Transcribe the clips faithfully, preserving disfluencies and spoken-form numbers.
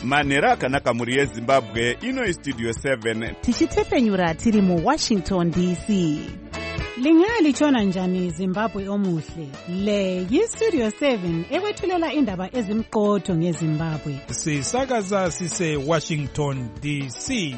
manhero akanaka mhuri yezimbabwe. Ino Studio seven tichitepfenyura tiri muWashington D C. Lingalitshona njani Zimbabwe omuhle? Le yiStudio seven ekwethulela indaba ezimqotho ngeZimbabwe. Sisakaza sise Washington D C.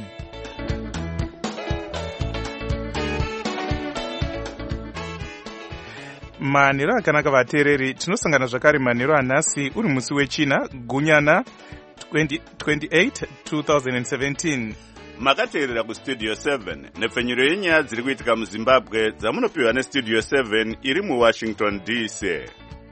Manhero akanaka vateereri, tinosangana zvakare manhero anhasi uri musi wechina gunyana twenty-eight twenty seventeen. makateerera kuStudio seven nepfenyuro yenyaya dziri kuitika muZimbabwe dzamunopiwa neStudio seven iri muWashington D C.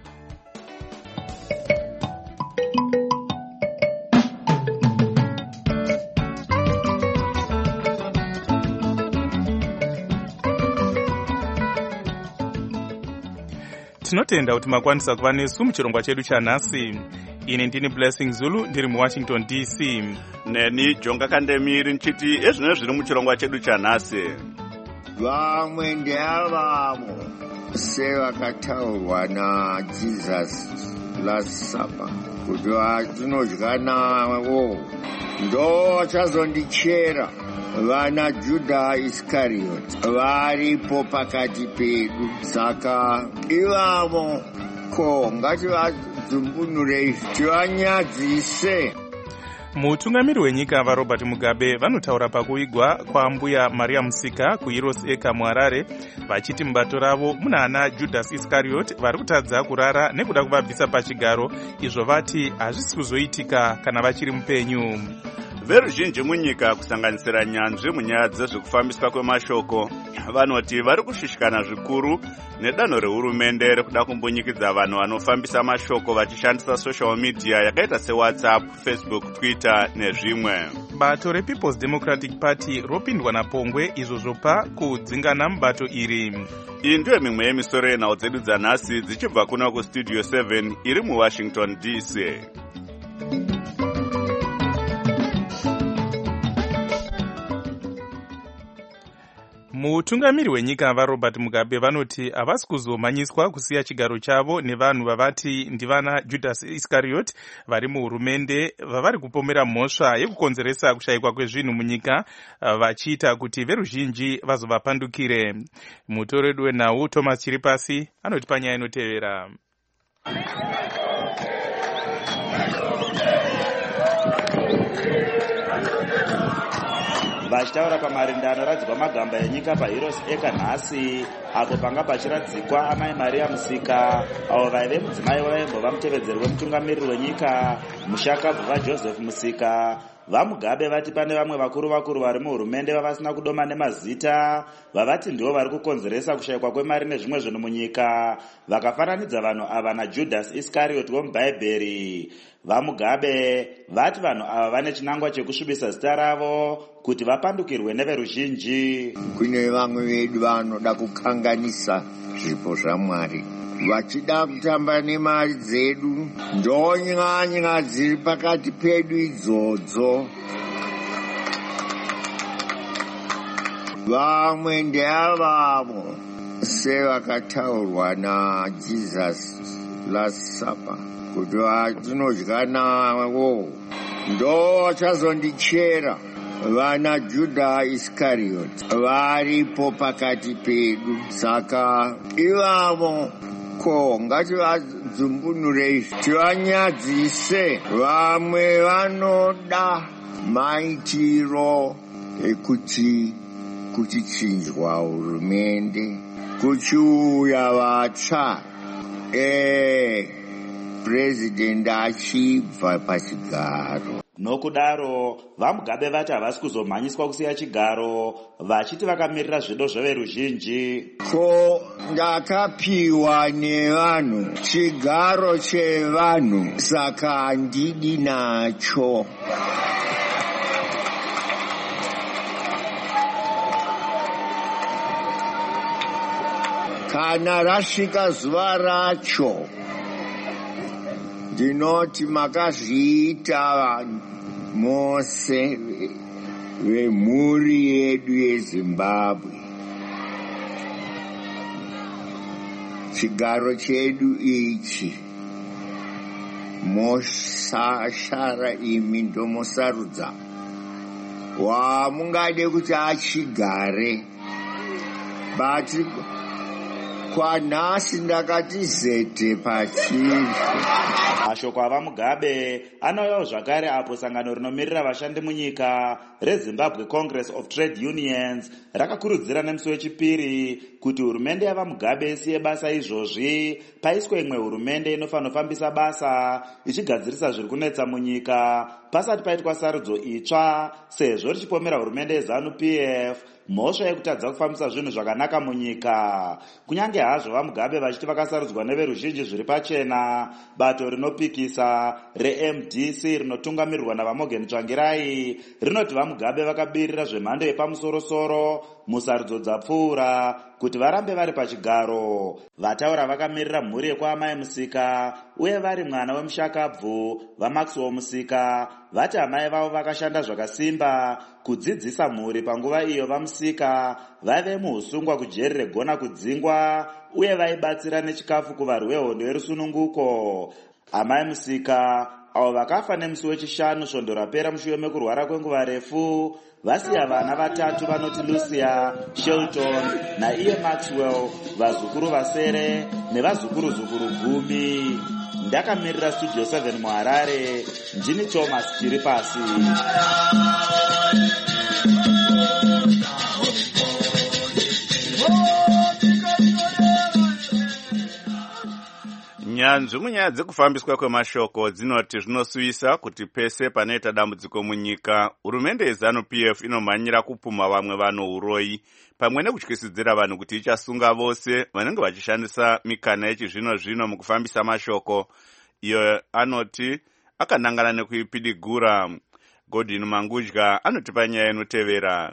Tinotenda kuti makwanisa kuva nesu muchirongwa chedu chanhasi. Ini ndini Blessing Zulu ndiri muWashington D C. Neni Jonga Kandemiri nchiti ezvino zviri muchirongwa chedu chanhasi. Vamwe ndevavo sevakataurwa naJesus last supper kuti vatinodya navo ndo vachazondichera. Vana Juda Iscariot varipo pakati pedu, saka ivavo ko ngativadzimbunurei tivanyadzise. Mutungamiri wenyika vaRobert Mugabe vanotaura pakuigwa kwambuya Maria Musika kuHeroes Acre muHarare vachiti mubato ravo muna ana Judas Iscariot vari kutadza kurara nekuda kuvabvisa pachigaro, izvo vati hazvisi kuzoitika kana vachiri mupenyu. Veruzhinji munyika kusanganisira nyanzvi munyaya dzezvekufambiswa kwemashoko vanoti vari kushushikana zvikuru nedanho rehurumende rekuda kumbunyikidza vanhu vanofambisa mashoko vachishandisa social media yakaita seWhatsApp, Facebook, Twitter nezvimwe. Bato rePeople's Democratic Party ropindwa napongwe izvo zvopa kudzingana mubato iri. Iyi ndiyo mimwe yemisoro yenhau dzedu dzanhasi dzichibva kuna kuStudio seven iri muWashington D C. Mutungamiri wenyika vaRobert Mugabe vanoti havasi kuzomanyiswa kusiya chigaro chavo nevanhu vavati ndivana Judas Iscariot vari muhurumende vavari kupomera mhosva yekukonzeresa kushayikwa kwezvinhu munyika, vachiita kuti veruzhinji vazovapandukire. Mutoredu wenhau Thomas Chiripasi anoti panyaya inotevera. Vachitaura pamarindano radzikwa magamba enyika paHeroes Acre nhasi, apo panga pachiradzikwa amai Maria Musika avo vaive mudzimai waimbova mutevedzeri wemutungamiriri wenyika mushakabvu vaJoseph Musika. VaMugabe vati pane vamwe vakuru vakuru vari muhurumende vavasina kudoma nemazita vavati ndivo vari kukonzeresa kushayikwa kwemari nezvimwe zvinhu munyika, vakafananidza vanhu ava naJudas Iscariot womubhaibheri. VaMugabe vati vanhu ava vane chinangwa chekusvibisa zita ravo kuti vapandukirwe neveruzhinji. Kune vamwe vedu vanoda kukanganisa zvipo zvaMwari vachida kutamba nemari dzedu, ndonyanya dziri pakati pedu idzodzo. Vamwe ndevavo sevakataurwa naJesus last supper kuti vatinodya navo ndo vachazondichera. Vana Juda Iscariot varipo pakati pedu, saka ivavo ko ngativadzimbunurei tivanyadzise. Vamwe vanoda maitiro ekuti kuchichinjwa hurumende kuchiuya vatsva e president achibva pachigaro. Nokudaro VaMugabe vati havasi kuzomhanyiswa kusiya chigaro, vachiti vakamirira zvido zveveruzhinji. Ko ndakapiwa nevanhu chigaro chevanhu, saka handidi nacho. Kana rasvika zuva racho, ndinoti makazviita mose vemhuri yedu yeZimbabwe. Chigaro chedu ichi mosashara imi ndomosarudza wamungade kuti achigare, but kwanhasi ndakati zete pachiri. Mashoko ava Mugabe anouyawo zvakare apo sangano rinomirira vashandi munyika reZimbabwe Congress of Trade Unions rakakurudzira nemusi wechipiri kuti hurumende yava Mugabe isiye basa izvozvi paiswe imwe hurumende inofanofambisa basa ichigadzirisa zviri kunetsa munyika pasati paitwa sarudzo itsva, sezvo richipomera hurumende yeZANU-P F mhosva yekutadza kufambisa zvinhu zvakanaka munyika. Kunyange hazvo vaMugabe vachiti vakasarudzwa neveruzhinji zviri pachena, bato rinopikisa re-M D C rinotungamirirwa navaMorgan Tsvangirai rinoti vaMugabe vakabirira zvemhando yepamusorosoro musarudzo dzapfuura kuti varambe vari pachigaro. Vataura vakamirira mhuri yekwaamai Musika uye vari mwana wemushakabvu vaMaxwell Musika vati amai vavo vakashanda zvakasimba kudzidzisa mhuri panguva iyo vaMusika vaive muusungwa kujeri regona kudzingwa uye vaibatsira nechikafu kuvarwi vehondo yerusununguko. Amai Musika avo vakafa nemusi wechishanu svondo rapera mushure mekurwara kwenguva refu vasiya vana vatatu vanoti Lucia, Shelton naiye Maxwell, vazukuru vasere nevazukuru zukuru gumi. Ndakamirira Studio seven muHarare, ndini Thomas Chiripasi. Nyanzvi munyaya dzekufambiswa kwemashoko dzinoti zvinosuvisa kuti pese panoita dambudziko munyika, hurumende yeZANU-P F inomhanyira kupuma vamwe vanouroyi pamwe nekutyisidzira vanhu kuti ichasunga vose vanenge vachishandisa mikana yechizvino-zvino mukufambisa mashoko. Iyo anoti akanangana nekuipidigura. Godwin Mangudya anotipa nyaya inotevera.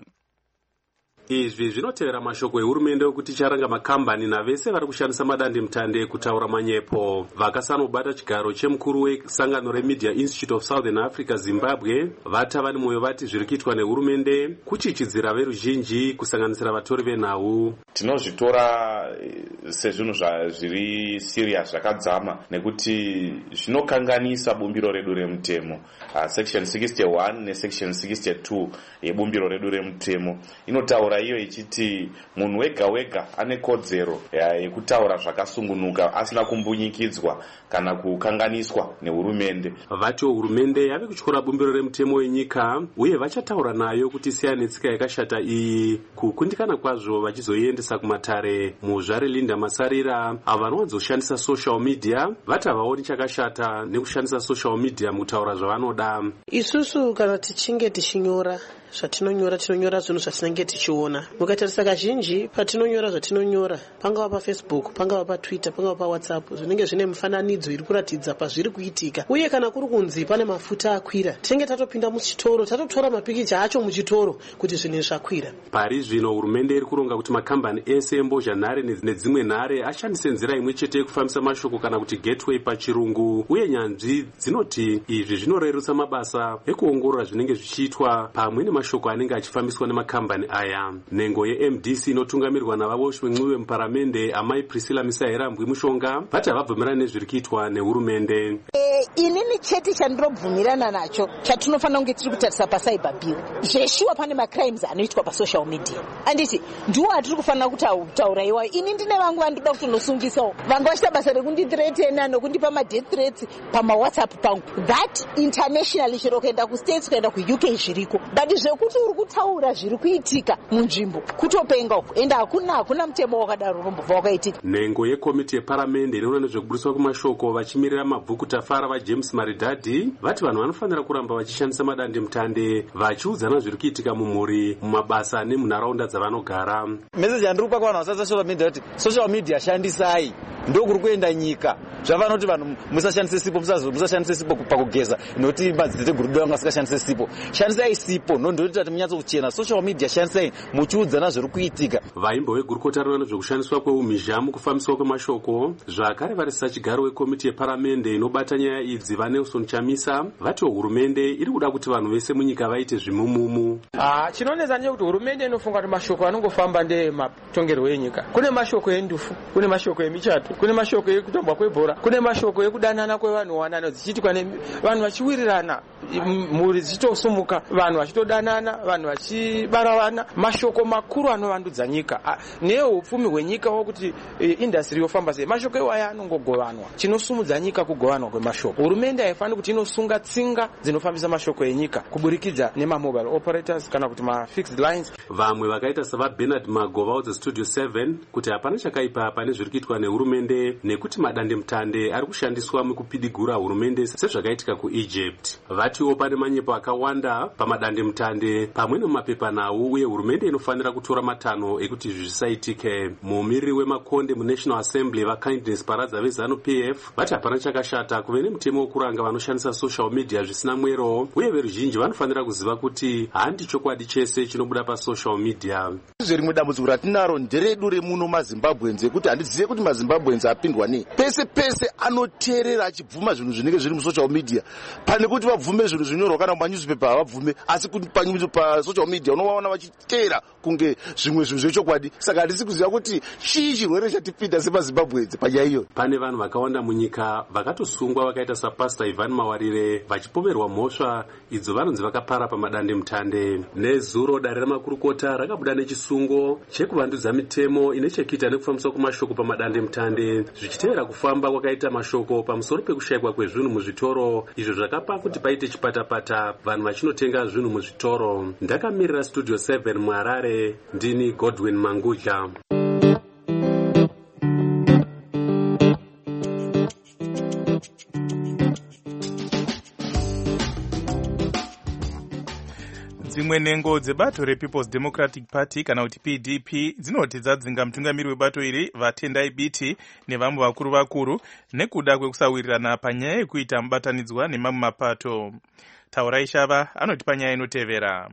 Izvi zvinotevera mashoko ehurumende okuti icharanga makambani navese vari kushandisa madandemutande kutaura manyepo. Vakasanobata chigaro chemukuru wesangano reMedia Institute of Southern Africa Zimbabwe vata vane mwoyo vati zviri kuitwa nehurumende kuchichidzira veruzhinji kusanganisira vatori venhau. Tinozvitora sezvinhu zviri serious zvakadzama nekuti zvinokanganisa bumbiro redu remutemo. Uh, section sixty-one nesection sixty-two yebumbiro redu remutemo inotaura iyo ichiti munhu wega wega ane kodzero yekutaura zvakasungunuka asina kumbunyikidzwa kana kukanganiswa nehurumende. Vati hurumende yave kutyora bumbiro remutemo wenyika uye vachataura nayo kuti siya netsika yakashata iyi kukundikana kwazvo vachizoiendesa kumatare. Muzvare Linda Masarira ava vanowanzoshandisa social media vati havaoni chakashata nekushandisa social media mukutaura zvavanoda. Isusu kana tichinge tichinyora zvatinonyora tinonyora zvinhu zvatinenge tichiona. Mukatarisa kazhinji patinonyora zvatinonyora pangava paFacebook, pangava paTwitter, pangava paWhatsApp zvinenge zvine mifananidzo iri kuratidza pazviri kuitika. Uye kana kuri kunzi pane mafuta akwira tinenge tatopinda muchitoro tatotora mapikicha acho muchitoro kuti zvinhu zvakwira. Pari zvino hurumende iri kuronga kuti makambani ese embozhanhare nedzimwe nhare ashandise nzira imwe chete yekufambisa mashoko kana kuti gateway pachirungu. Uye nyanzvi dzinoti izvi zvinorerutsa mabasa ekuongorora zvinenge zvichiitwa pamwe nemashoko anenge achifambiswa nemakambani aya. Nhengo ye-M D C inotungamirirwa navaboshwe mwiwe muparamende amai Priscilla Misaera Mbwi Mushonga vati havabvumirani nezviri kuitwa nehurumende. E, inini chete chandinobvumirana nacho chatinofanira kunge tiri kutarisa pacyber bill. Zveshuwa pane macrimes anoitwa pasocial media. Anditi ndiwo atiri kufanira kutaura iwayo. Ini ndine vangu vandoda kutonosungisawo vanga vachita basa rekundithreatena nokundipa ma-death threats pama-WhatsApp pangu. That internationally chero kuenda kustates kuenda ku-U K zviriko. But zvekuti uri kutaura zviri kuitika munzvimbo kutopenga uku enda hakuna hakuna mutemo wakadaro unombobva wakaitika. Nhengo yekomiti yeparamende inoona nezvekubudiswa kwemashoko vachimirira mabvuku tafara vaJames Maridadi vati vanhu vanofanira kuramba vachishandisa madandemutande vachiudzana zviri kuitika mumhuri, mumabasa nemunharaunda dzavanogara. Message yandiri kupa kuvanhu vashandisa social media kuti social media shandisai ndokuri kuenda nyika. Zvavanoti vanhu musashandise sipo, musashandise sipo pakugeza noti madziteteguru edu vanga vasikashandise sipo. Shandisai sipo ndoita kuti munyatso kuchena. Social media shandisai muchiudzana zviri kuitika. Vaimbo vegurukota rinoona zvekushandiswa kweumhizha mukufambiswa kwemashoko zvakare varisisa chigaro wekomiti yeparamende inobata nyaya idzi vaNelson Chamisa vati hurumende iri kuda kuti vanhu vese munyika vaite zvimumumu. Ah, chinonetsa ndechekuti hurumende inofunga kuti mashoko anongofamba ndematongerwo enyika. Kune mashoko endufu, kune mashoko emichato, kune mashoko ekutambwa kwebhora, kuona kune mashoko ekudanana kwevanhu wanana dzichiitwa nevanhu vachiwirirana mhuri dzichitosumuka vanhu vachitodanana vanhu vachibara vana mashoko makuru anovandudza nyika neupfumi hwenyika wokuti industry yofamba sei mashoko iwaya anongogovanwa chinosumudza nyika kugovanwa kwemashoko hurumende haifaniri kuti inosunga tsinga dzinofambisa mashoko enyika kuburikidza nemamobile operators kana kuti mafixed lines. Vamwe vakaita savaBernard Magova dzestudio seven kuti hapana chakaipa pane zviri kuitwa nehurumende nekuti madandemutande ari kushandiswa mukupidigura hurumende sezvakaitika kuEgypt. Vatiwo pane manyepo akawanda pamadandemutande pamwe nemumapepanhau uye hurumende inofanira kutora matanho ekuti zvisaitike. Mumiriri wemakonde muNational Assembly vaKindness Paradza veZanu P F vati hapana chakashata kuve nemutemo wokuranga vanoshandisa social media zvisina mwero uye veruzhinji vanofanira kuziva kuti handi chokwadi chese chinobuda pasocial media. Rimwe dambudziko ratinaro nderedu remuno maZimbabwenzi ekuti handizive kuti maZimbabwenzi apindwa nei. Pese pese anoteerera achibvuma zvinhu zvinenge zviri musocial media pane kuti vabvume zvinhu zvinyorwa kana mumanyuzipepa havabvume asi kuti pasocial media unovaona vachiteera kunge zvimwe zvinhu zvechokwadi. Saka handisi kuziva kuti chii chirwere chatipinda semaZimbabwenzi panyaya iyo. Pane vanhu vakawanda munyika vakatosungwa vakaita sapastor Ivan Mawarire vachipomerwa mhosva idzo vanonzi vakapara pamadandemutande. Nezuro dare ramakurukota rakabuda nechisungo chekuvandudza mitemo ine chekuita nekufambiswa kwemashoko pamadandemutande zvichiteera kufamba kwakaita mashoko pamusoro pekushayikwa kwezvinhu muzvitoro izvo zvakapa kuti paite chipatapata vanhu vachinotenga zvinhu muzvitoro. Ndakamirira studio seven muHarare ndini Godwin Mangudla. Dzimwe nhengo dzebato rePeople's Democratic Party kana kuti P D P dzinoti dzadzinga mutungamiri webato iri vaTendai Biti nevamwe vakuru vakuru nekuda kwekusawirirana panyaya yekuita mubatanidzwa nemamwe mapato. Taurai Shava anoti panyaya inotevera.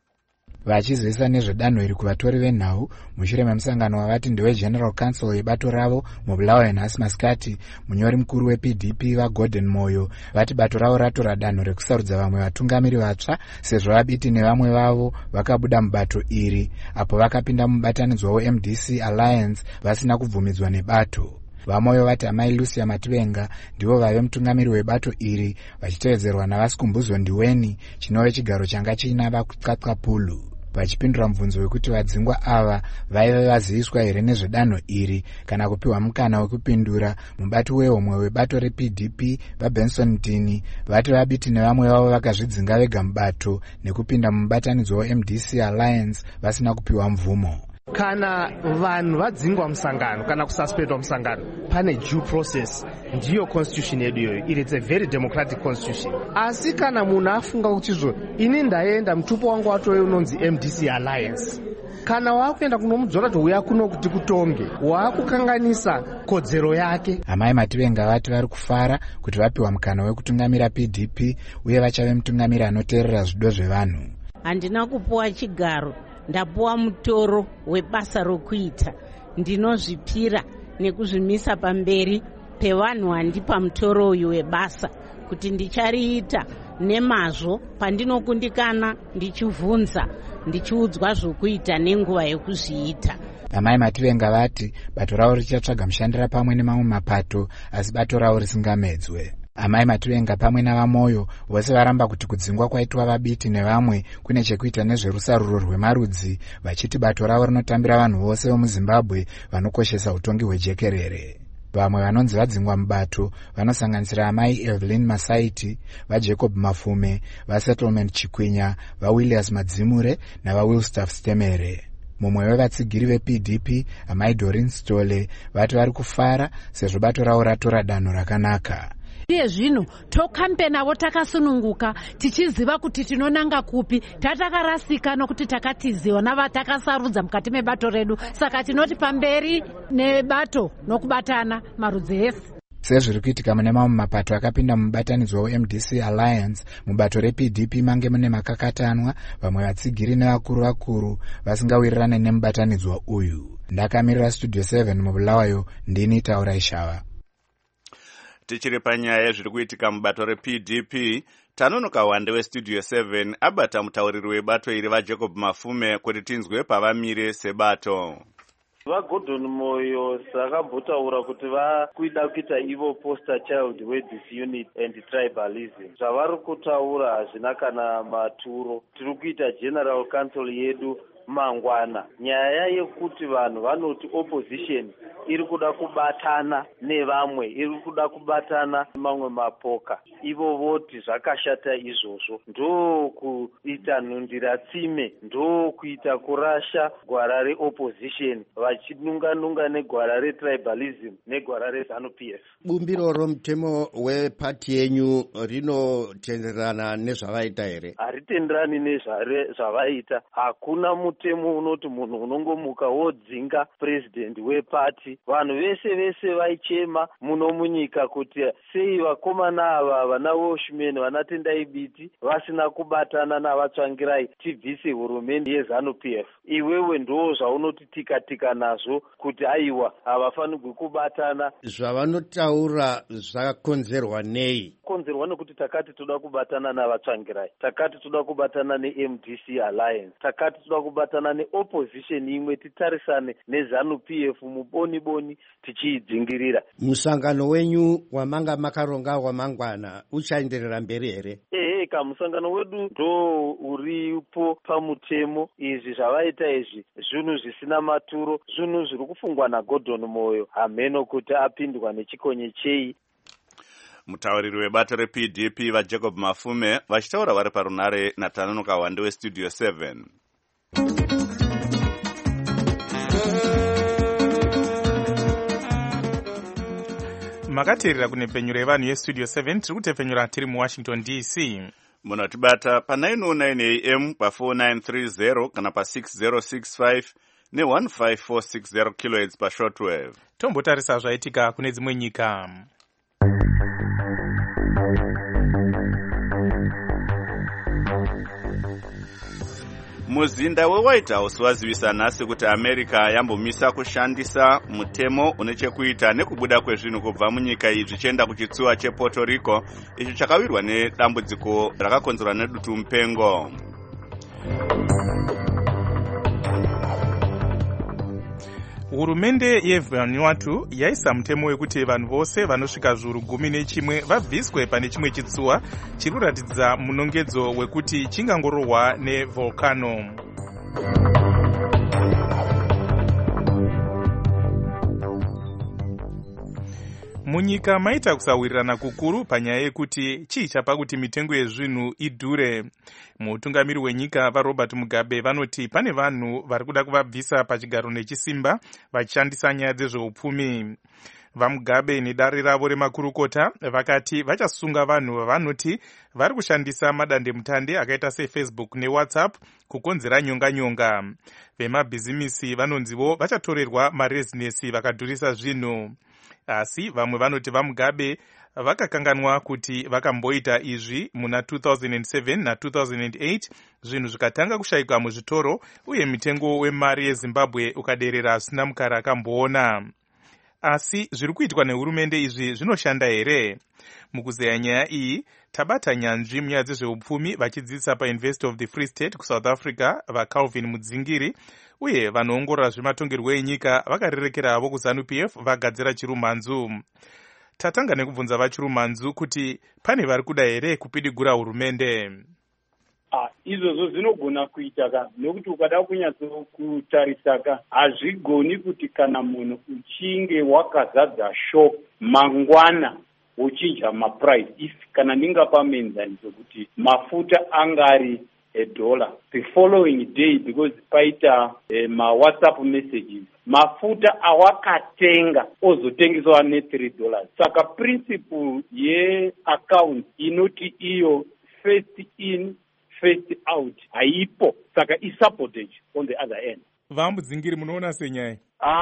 Vachizivisa nezvedanho iri kuvatori venhau mushure memusangano wavati ndeweGeneral Council yebato ravo mubulawayo nhasi masikati, munyori mukuru weP D P vaGordon Moyo vati bato ravo ratora danho rekusarudza vamwe vatungamiri vatsva sezvo vaBiti nevamwe vavo vakabuda mubato iri apo vakapinda mubatanidzwa weM D C Alliance vasina kubvumidzwa nebato. Vamoyo vati amai Lucia Mativenga ndivo vave mutungamiri webato iri vachitevedzerwa navasikumbuzo Ndiweni chinove chigaro changa chiina vakuqaqapulu. Vachipindura mubvunzo wekuti vadzingwa ava vaive vaziviswa here nezvedanho iri kana kupiwa mukana wekupindura, mubati wehomwe webato reP D P vaBenson Dini vati vaBiti nevamwe vavo vakazvidzinga vega mubato nekupinda mubatanidzwa weM D C Alliance vasina kupiwa mvumo. Kana vanhu vadzingwa musangano kana kususpendwa musangano pane due process, ndiyo constitution yedu iyoyo. It's a very democratic constitution. Asi kana munhu afunga kuti zvo ini ndaenda mutupo wangu watove unonzi M D C Alliance, kana wakuenda kunomudzora kuti uya kuno kuti kutonge wakukanganisa kodzero yake. Amai Mativenga vati vari kufara kuti vapiwa mukana wekutungamira P D P uye vachave mutungamiri anoteerera zvido zvevanhu. Handina kupuwa chigaro, ndapuwa mutoro webasa rokuita. Ndinozvipira nekuzvimisa pamberi pevanhu vandipa mutoro uyu webasa kuti ndichariita nemazvo pandinokundikana, ndichivhunza, ndichiudzwa zvokuita nenguva yekuzviita. Amai Mativenga vati bato ravo richatsvaga mushandira pamwe nemamwe mapato asi bato ravo risingamedzwe. Amai Mativenga pamwe navaMoyo vose varamba kuti kudzingwa kwaitwa vaBiti nevamwe kune chekuita nezverusaruro rwemarudzi, vachiti bato ravo rinotambira vanhu vose vomuZimbabwe vanokoshesa utongi hwejekerere. Vamwe vanonzi vadzingwa mubato vanosanganisira amai Evelyn Masaiti, vaJacob Mafume, vaSettlement Chikwinya, vaWilliams Madzimure navaWilstaff Stemere. Mumwe wevatsigiri veP D P amai Doreen Stole vati vari kufara sezvo bato ravo ratora danho rakanaka. Iye zvino tokampenavo takasununguka tichiziva kuti tinonanga kupi, tatakarasika nokuti takatiziwa navatakasarudza mukati mebato redu, saka tinoti pamberi nebato nokubatana marudzi ese. Sezviri kuitika mune mamwe mapato akapinda mubatanidzwa weM D C Alliance, mubato reP D P mange mune makakatanwa, vamwe vatsigiri nevakuru vakuru vasingawirirane nemubatanidzwa uyu. Ndakamirira studio seven mubulawayo ndini Taurai Shava. Tichiri panyaya zviri kuitika mubato reP D P, tanonoka wande westudio seven abata mutauriri webato iri vaJacob Mafume kuti tinzwe pavamire sebato. vaGordon Moyo sakambotaura kuti vakuida kuita ivo poster child weDisunity and tribalism. Zvavari kutaura hazvina kana maturo. Tiri kuita general council yedu mangwana. Nyaya yekuti vanhu vanoti opposition iri kuda kubatana nevamwe, iri kuda kubatana mamwe mapoka. Ivo voti zvakashata izvozvo. Ndo kuita nhundira tsime, ndo kuita kurasha gwara reopposition, vachinunga-nunga negwara retribalism negwara reZANU-P F. Bumbiro romutemo wepati yenyu rinotenderana nezvavaita here? Haritenderani nezvavaita. Hakuna mutemo unoti munhu unongomuka wodzinga president wepati. Vanhu vese vese vaichema muno munyika kuti sei vakomana ava vana Washman vana Tendai Biti vasina kubatana navatsvangirai tibvise hurumende yeZANU-P F. Iwewe ndo zvaunoti tika tika nazvo kuti aiwa havafanirwi kubatana. Zvavanotaura zvakakonzerwa nei? Konzerwa nekuti takati toda kubatana navatsvangirai, takati toda kubatana neM D C Alliance, takati toda kubatana neopposition imwe titarisane neZANU-P F muboni boni tichiidzingirira. Musangano wenyu wamanga makaronga wamangwana uchaenderera mberi here? Ehe, kamusangano wedu ndo uripo pamutemo. Izvi zvavaita izvi zvinhu zvisina maturo, zvinhu zviri kufungwa naGordon Moyo hameno kuti apindwa nechikonye chei. Mutauriri webato reP D P vaJacob Mafume vachitaura vari parunare naTanano Kawande weStudio seven. Makateerera kune penyuro yevanhu yeStudio seven, tiri kutepfenyura tiri muWashington D C. Munotibata pa nine oh nine A M pa four nine three zero kana pa six zero six five ne one five four six zero kilohertz pa shortwave. Tombotarisa zvaitika kune dzimwe nyika. Muzinda weWhite House wazivisa nhasi kuti America yambomisa kushandisa mutemo une chekuita nekubuda kwezvinhu kubva munyika iyi zvichienda kuchitsuwa chePuerto Rico, icho chakawirwa nedambudziko rakakonzerwa nedutu mupengo. Hurumende yeVanuatu yaisa mutemo wekuti vanhu vose vanosvika zviuru gumi nechimwe vabviswe pane chimwe chitsuwa chiri kuratidza munongedzo wekuti chingangorohwa nevolcano. Munyika maita kusawirirana kukuru panyaya yekuti chii chapa kuti mitengo yezvinhu idhure. Mutungamiri wenyika vaRobert Mugabe vanoti pane vanhu vari kuda kuvabvisa pachigaro nechisimba vachishandisa nyaya dzezveupfumi. VaMugabe nedare ravo remakurukota vakati vachasunga vanhu vavanoti vari kushandisa madandemutande akaita seFacebook neWhatsApp kukonzera nyonga-nyonga. Vemabhizimisi vanonzivo vachatorerwa marezinesi vakadhurisa zvinhu. Asi vamwe vanoti vaMugabe vakakanganwa kuti vakamboita izvi muna two thousand seven na two thousand eight zvinhu zvikatanga kushayikwa muzvitoro uye mitengo wemari yeZimbabwe ukaderera zvisina mukara akamboona. Asi zviri kuitwa nehurumende izvi zvinoshanda here? Mukuzeya nyaya iyi tabata nyanzvi munyaya dzezveupfumi vachidzidzisa paUniversity of the Free State kuSouth Africa vaCalvin Mudzingiri uye vanoongorora zvematongerwo enyika vakarerekera havo kuZANU-P F vagadzira chirumanzu. Tatanga nekubvunza vachirumanzu kuti pane vari kuda here kupidigura hurumende. Ah, izvozvo zvinogona kuita ka nokuti ukada kunyatso kutarisa ka hazvigoni kuti kana munhu uchinge wakazadza shop mangwana uchinja maprice if kana ndingapa menzaniso kuti mafuta angari a dollar the following day because paita eh, ma WhatsApp messages mafuta awakatenga ozotengeswa ne three dollars. Saka principle ye account inoti iyo first in first out haipo, saka isabotage on the other end. VaMudzingiri munoona senyaya?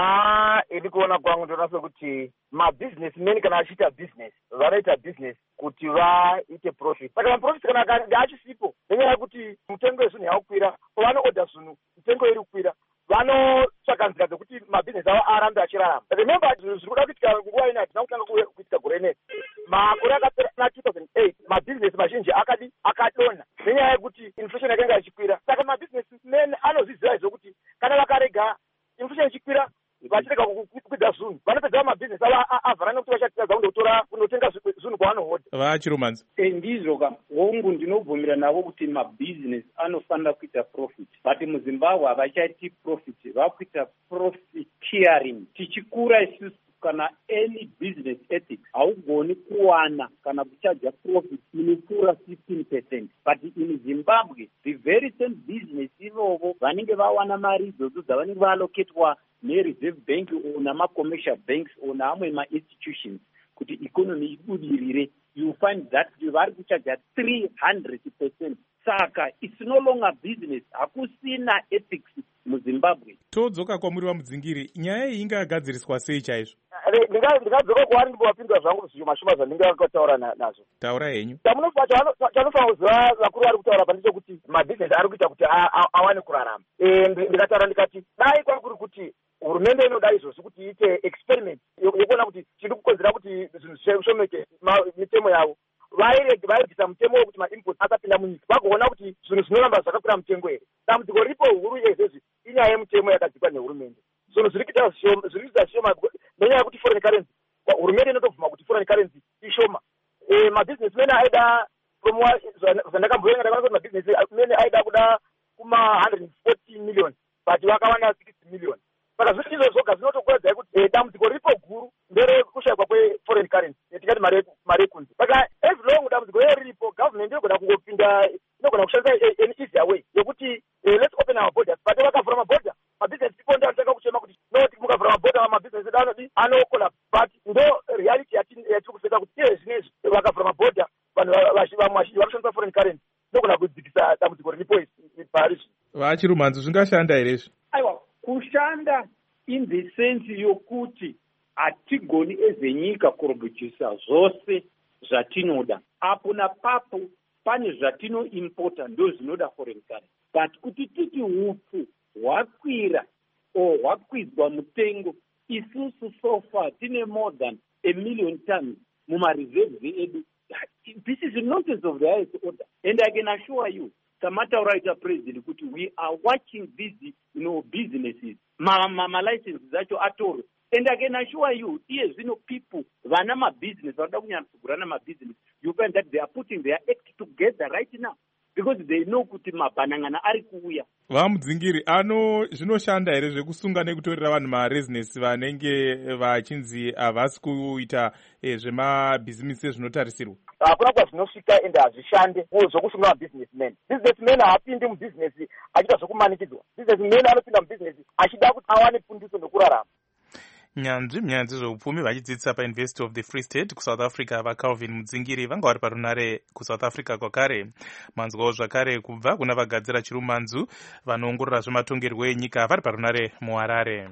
Ah, ili kuona kwangu ndoona sekuti ma businessmen kana achiita business vanoita business kuti vaite profit. Saka ma profit kana achisipo nenyaya yekuti mutengo wezvinhu yakukwira vano order zvinhu mutengo iri kukwira vanotsvaka nzira dzekuti mabusiness avo arambe achirarama. Remember zviri kuda kuitika nguva ino hatina kutanga kuitika gore ine makore akapera na two thousand eight mabusiness mazhinji akadi akadonha nenyaya yekuti inflation yakanga ichikwira. Saka mabusinessmen anozviziva izvo kuti kana vakarega inflation ichikwira vachirega kukwidza zunhu vanopedza mabhizinesi avo avhara nekuti vachatitadza kundotora kundotenga zunhu kwavanohodha vachiromanzi ndizvo ka hongu ndinobvumira navo kuti mabhizinesi anofanira kuita profit but muzimbabwe havachaiti profit vakuita profiteering tichikura isusu kana any business ethics haugoni kuwana kana kuchaja profit inopfuura fifteen percent but in Zimbabwe the very same business ivovo vanenge vawana mari idzodzo dzavanenge vaaloketwa nereserve bank namacommercial banks naamwe ma-institutions kuti economy ibudirire you find that vari kuchaja three hundred percent saka it's no longer business hakusina ethics muzimbabwe. Todzoka kwamuri vamudzingiri, nyaya iyi ingagadziriswa sei chaizvo? Ndingadzoka kwavari ndimbovapindura zvangu zvimashoma zvandingataura nazvo. Taura henyu. Chamunofanira kuziva vakuru vari kutaura pa ndechekuti mabhizinesi ari kuita kuti awane kurarama. Ndikataura ndikati dai kwakuri kuti hurumende inoda izvozvi kuti iite experiment yokuona kuti chiri kukonzera kuti zvishomeke mitemo yavo. Vairigisa mutemo wekuti mainput asapinda munyika vagoona kuti zvinhu zvinoramba zvakakwira mutengo here. Dambudziko ripo huru yezvezvi inyaya yemutemo yakadzikwa nehurumende. Zvinhu zviri kuita zviri kuita zvishoma nenyaya yekuti foreign currency hurumende inotobvuma kuti foreign currency ishoma. Mabhizinesi mene aida zvandakamboenga ndakaona kuti mabhizinesi mene aida kuda kuma one hundred forty million but vakawana sixty million. Saka zviri izvo zvoga zvinotokuedzai kuti dambudziko ripo guru nderekushayikwa kweforeign currency yatingati mari yekunze. Saka as long dambudziko iro riripo government inogona kungopinda inogona kushandisa an easier way yekuti let's open our borders but vakavhura mabhodha mabhizinesi people ndoanotanga kuchema kuti noti mukavhura mabhodha mabhizinesi anodi anokola but ndo reality yatiri kufeka kuti iye zvinezvi vakavhura mabhodha vanhu vamwe vazhinji vakushandisa foreign currency inogona kudzikisa dambudziko riripo parizvi. Vachirumanzi zvingashanda here izvi? Aiwa kushanda in the sense yokuti hatigoni ezenyika kuroducisa zvose zvatinoda apo napapo pane zvatinoimpota ndo zvinoda foreign currency but kuti titi upfu hwakwira o hwakwidzwa mutengo isusu so far tine more than a million tons mumareserves edu. This is the nonsense of the highest order and I can assure you samataura ita president kuti we are watching these you know businesses ma ma, ma licenses acho atoro and I can assure you iye zvino people vana mabusiness vanoda kunyatsogurana mabusiness you find that they are putting their act together right now because they know kuti mabhanangana ari kuuya. Vamudzingiri ano zvinoshanda here zvekusunga nekutorera vanhu marezinesi vanenge vachinzi havasi kuita zvemabhizimisi ezvinotarisirwa? Hakuna kwazvinosvika ende hazvishande zvokusunga mabhizinesimeni. Bhizinesimeni haapindi mubhizinesi achiita zvokumanikidzwa. Bhizinesimeni anopinda mubhizinesi achida kuti awane pundiso nokurarama. Nyanzvi munyanzvi zveupfumi vachidzidzisa paUniversity of the Free State kuSouth Africa vaCalvin Mudzingiri vanga vari parunare kuSouth Africa kwakare. Manzwawo zvakare kubva kuna vagadzira chirumanzu vanoongorora zvematongerwo enyika vari parunare muHarare.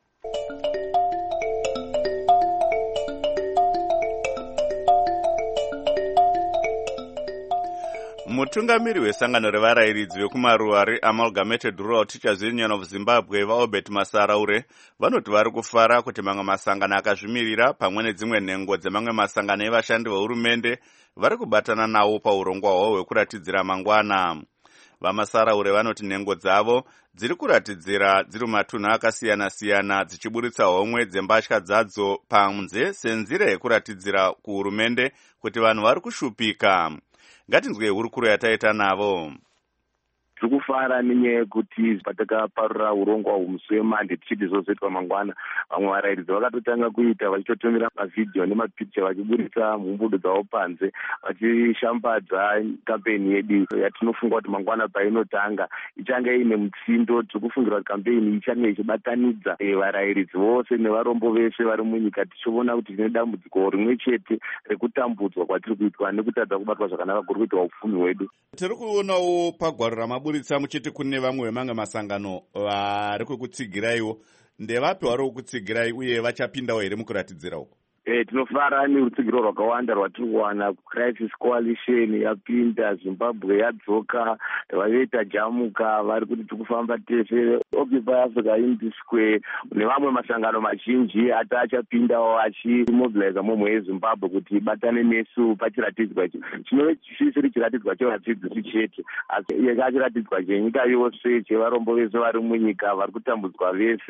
Mutungamiri wesangano revarayiridzi vekumaruwa reAmalgamated Rural Teachers Union of Zimbabwe vaObert Masaraure vanoti vari kufara kuti mamwe masangano akazvimirira pamwe nedzimwe nhengo dzemamwe masangano evashandi vehurumende vari kubatana nawo paurongwa hwavo hwekuratidzira mangwana. VaMasaraure vanoti nhengo dzavo dziri kuratidzira dziri mumatunhu akasiyana-siyana dzichiburitsa homwe dzembatya dzadzo panze senzira yekuratidzira kuhurumende kuti vanhu vari kushupika. Ngatinzwe hurukuro yataita navo. Tiri kufara nenyaya yekuti patakaparura urongwa humusi wemande tichiti zvozoitwa mangwana vamwe varayiridzi vakatotanga kuita vachitotomera mavhidhiyo nemapikicha vachiburitsa mhumbudo dzavo panze vachishambadza kampeni yedu yatinofunga kuti mangwana painotanga ichange ine mutsindo. Tiri kufungira kuti kampeni ichange ichibatanidza varayiridzi vose nevarombo vese vari munyika tichiona kuti tine dambudziko rimwe chete rekutambudzwa kwatiri kuitwa nekutadza kubatwa zvakanaka kuri kuitwa upfumi hwedu. Tiri kuonawo pagwaro ramaburitsa muchiti kune vamwe vemamwe masangano vari kukutsigiraiwo. Ndevapi vari kukutsigirai uye vachapindawo here mukuratidzira uko? Eh, tinofara nerutsigiro rwakawanda rwatiri kuwana. Crisis Coalition yapinda, Zimbabwe yadzoka, vaita jamuka, vari kuti tikufamba tese, Occupy Africa in this square, nevamwe masangano mazhinji ata achapindawo achimobiliza momwe yeZimbabwe kuti ibatane nesu pachiratidzwa ichi. Chinove chisiri chiratidzwa chevadzidzisi chete, asi achiratidzwa chenyika yose, chevarombo vese vari munyika vari kutambudzwa vese.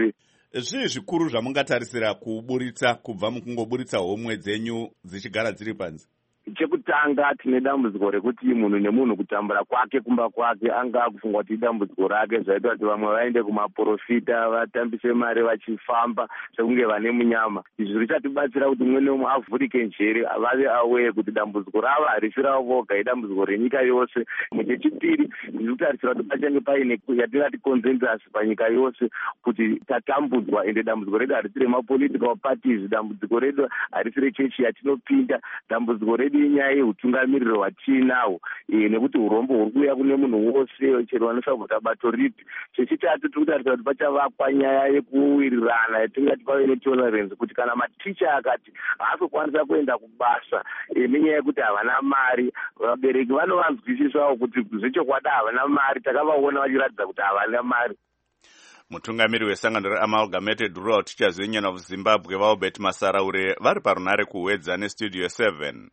zvii zvikuru zvamungatarisira kuburitsa kubva mukungoburitsa homwe dzenyu dzichigara dziri panze? Chekutanga tine dambudziko rekuti munhu nemunhu kutambura kwake kumba kwake anga akufunga kuti idambudziko rake zvaita kuti vamwe vaende kumaprofita vatambise mari vachifamba sekunge vane munyama. Izvi richatibatsira kuti umwe neumwe avhurike njere vave aware kuti dambudziko ravo harisi ravo voga, idambudziko renyika yose. Chechipiri ndiri kutarisira kuti pachange paine yatingati consensus panyika yose kuti tatambudzwa, ende dambudziko redu harisi remapolitical parties, dambudziko redu harisi rechechi yatinopinda, dambudziko redu inyaya yeutungamiriro hwatiinawo, nekuti urombo huri kuuya kune munhu wose chero vanosabota bato ripi. Chechitatu tiri kutarisira kuti pachavakwa nyaya yekuwirirana yatingati pave netolerance, kuti kana maticha akati haasokwanisa kuenda kubasa nenyaya yekuti havana mari, vabereki vanovanzwisiswawo kuti zvechokwadi havana mari, takavaona vachiratidza kuti havana mari. Mutungamiri wesangano reAmalgamated Rural Teachers Union of Zimbabwe vaUbert Masaraure vari parunare kuwedza nestudio seven.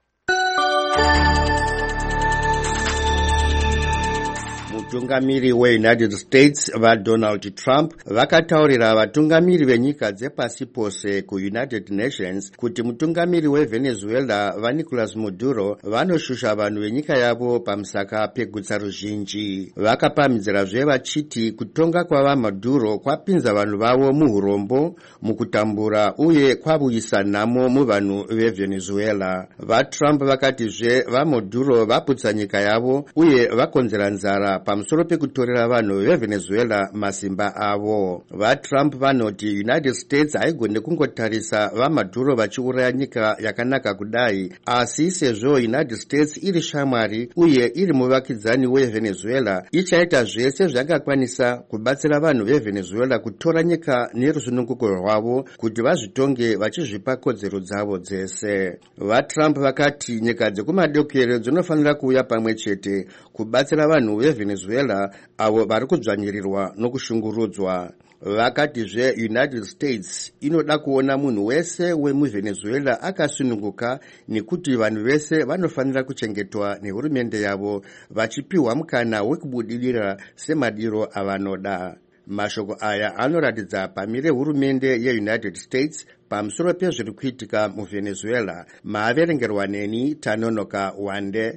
Mutungamiri weUnited States vaDonald Trump vakataurira vatungamiri venyika dzepasi pose kuUnited Nations kuti mutungamiri weVenezuela vaNicolas Maduro vanoshusha vanhu venyika yavo pamusaka pegutsa ruzhinji. Vakapamhidzirazve vachiti kutonga kwava Maduro kwapinza vanhu vavo muhurombo, mukutambura uye kwavuyisa nhamo muvanhu veVenezuela. VaTrump vakatizve vaMaduro vaputsa nyika yavo uye vakonzera nzara pamusoro pekutorera vanhu veVenezuela masimba avo. VaTrump vanoti United States haigone kungotarisa vaMaduro vachiuraya nyika yakanaka kudai, asi sezvo United States iri shamwari uye iri muvakidzani weVenezuela, ichaita zvese zvangakwanisa kubatsira vanhu veVenezuela kutora nyika nerusununguko rwavo kuti vazvitonge vachizvipa kodzero dzavo dzese. VaTrump vakati nyika dzekumadokero dzinofanira kuuya pamwe chete kubatsira vanhu veVenezuela avo vari kudzvanyirirwa nokushungurudzwa. Vakatizve United States inoda kuona munhu wese wemuVenezuela akasununguka, nekuti vanhu vese vanofanira kuchengetwa nehurumende yavo vachipiwa mukana wekubudirira semadiro avanoda. Mashoko aya anoratidza pamire hurumende yeUnited States pamusoro pezviri kuitika muVenezuela. Maaverengerwa neni Tanonoka Wande.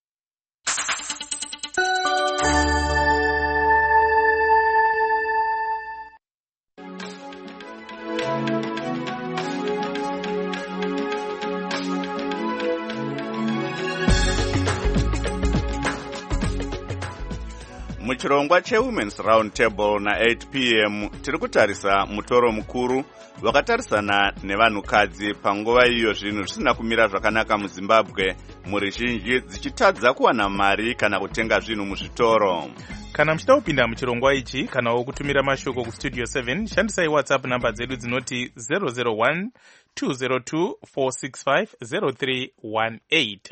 Muchirongwa cheWomen's Round Table na eight p m tiri kutarisa mutoro mukuru wakatarisana nevanhukadzi panguva iyo zvinhu zvisina kumira zvakanaka muZimbabwe, mhuri zhinji dzichitadza kuwana mari kana kutenga zvinhu muzvitoro. Kana muchida kupinda muchirongwa ichi kanawo kutumira mashoko kustudio seven, shandisai WhatsApp namba dzedu dzinoti zero zero one two zero two four six five zero three one eight.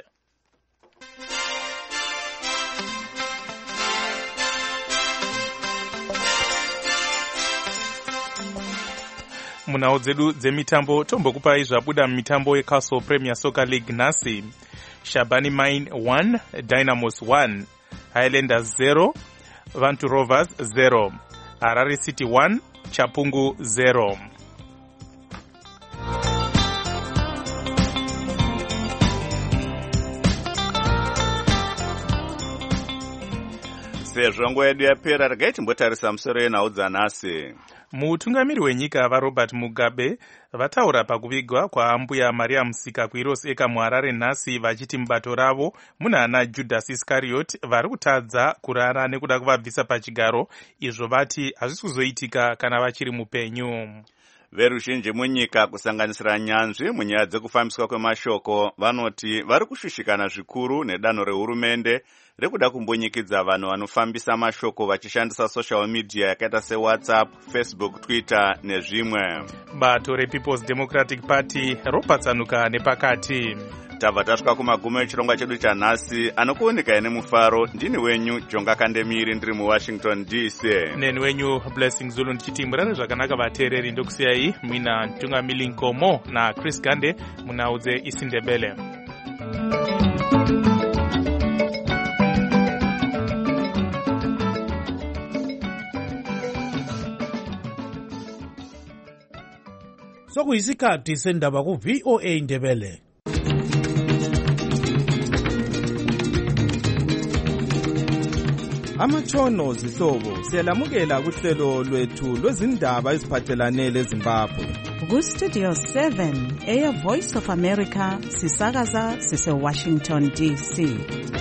Munhau dzedu dzemitambo tombokupai zvabuda mumitambo yeCastle Premier Soccer League nhasi. Shabani Mine one, Dynamos one, Highlanders zero, Vantu Rovers zero, Harare City one, Chapungu zero. Sezvo nguva yedu yapera, regai timbotarisa musoro yenhau dzanhasi. Mutungamiri wenyika vaRobert Mugabe vataura pakuvigwa kwaambuya Maria Musika kuHeroes Acre muHarare nhasi, vachiti mubato ravo muna ana Judas Iscariot vari kutadza kurara nekuda kuvabvisa pachigaro, izvo vati hazvisi kuzoitika kana vachiri mupenyu. Veruzhinji munyika kusanganisira nyanzvi munyaya dzekufambiswa kwemashoko vanoti vari kushushikana zvikuru nedanho rehurumende rekuda kumbonyikidza vanhu vanofambisa mashoko vachishandisa social media yakaita seWhatsApp, Facebook, Twitter nezvimwe. Bato rePeople's Democratic Party ropatsanuka nepakati. Tabva tasvika kumagumo echirongwa chedu chanhasi. Anokuoneka nemufaro ndini wenyu Jonga Kandemiri ndiri muWashington D C. Neni wenyu Blessing Zulu ndichiti murare zvakanaka vateereri, ndokusiyai mwina Mtungamiri Nkomo na Chris Gande munaudze isindebele. sokuyisikhathi sendaba ku-V O A Ndebele. Amatshono zihlobo siyalamukela kuhlelo lwethu lwezindaba eziphathelane leZimbabwe. Ku-Studio seven, Air Voice of America, sisakaza sise-Washington D C.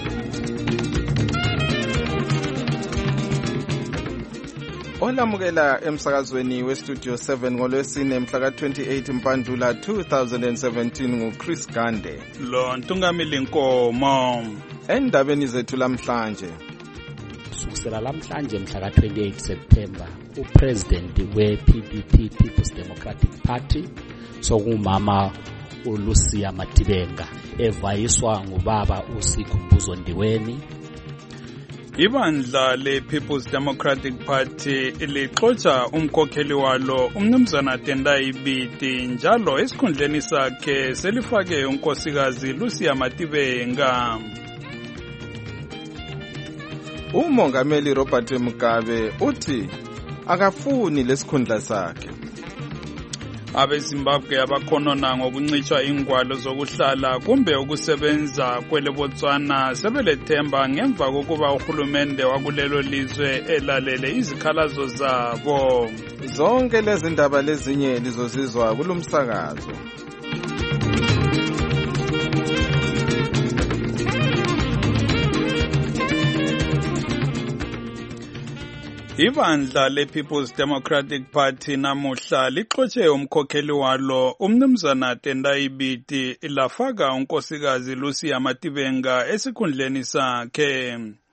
Olamukela emsakazweni we-Studio seven ngolwesine mhla ka-twenty-eight Mpandula two thousand seventeen nguChris Gande. Lo Ntungamili Nkomo. Endabeni zethu lamhlanje. Kusukela lamhlanje mhla ka-twenty-eight September upresident we-P D P People's Democratic Party sokungumama uLucia Matibenga evayiswa ngubaba uSikhumbuzo Ndiweni. Ibandla le-People's Democratic Party lixotsha umkhokheli walo umnumzana Tendai Biti njalo esikhundleni sakhe selifake unkosikazi Lucia Matibenga. Umongameli Robert Mugabe uthi akafuni lesikhundla sakhe. AbeZimbabwe abakhonona ngokuncitshwa ingwalo zokuhlala kumbe ukusebenza kwele Botswana sebelethemba ngemva kokuba uhulumende wakulelo lizwe elalele izikhalazo zabo. Zonke lezi ndaba lezinye lizozizwa kulumsakazo. Ibandla le-People's Democratic Party namuhla lixotshe umkhokheli walo umnumzana Tendai Biti lafaka unkosikazi Lucia Matibenga esikhundleni sakhe.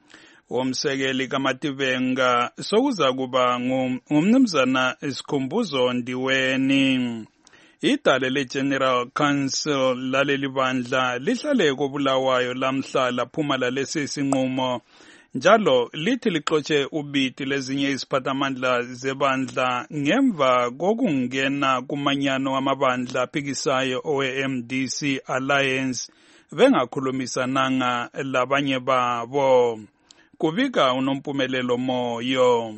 Umsekeli kaMatibenga sokuza kuba ngumnumzana Sikhumbuzo Ndiweni. Idale le-General Council laleli bandla lihlale koBulawayo lamhla laphuma lalesi sinqumo. Njalo lithi lixotshe ubiti lezinye iziphathamandla zebandla ngemva kokungena kumanyano wamabandla aphikisayo owe-M D C Alliance bengakhulumisananga labanye babo. Kubika uNompumelelo Moyo.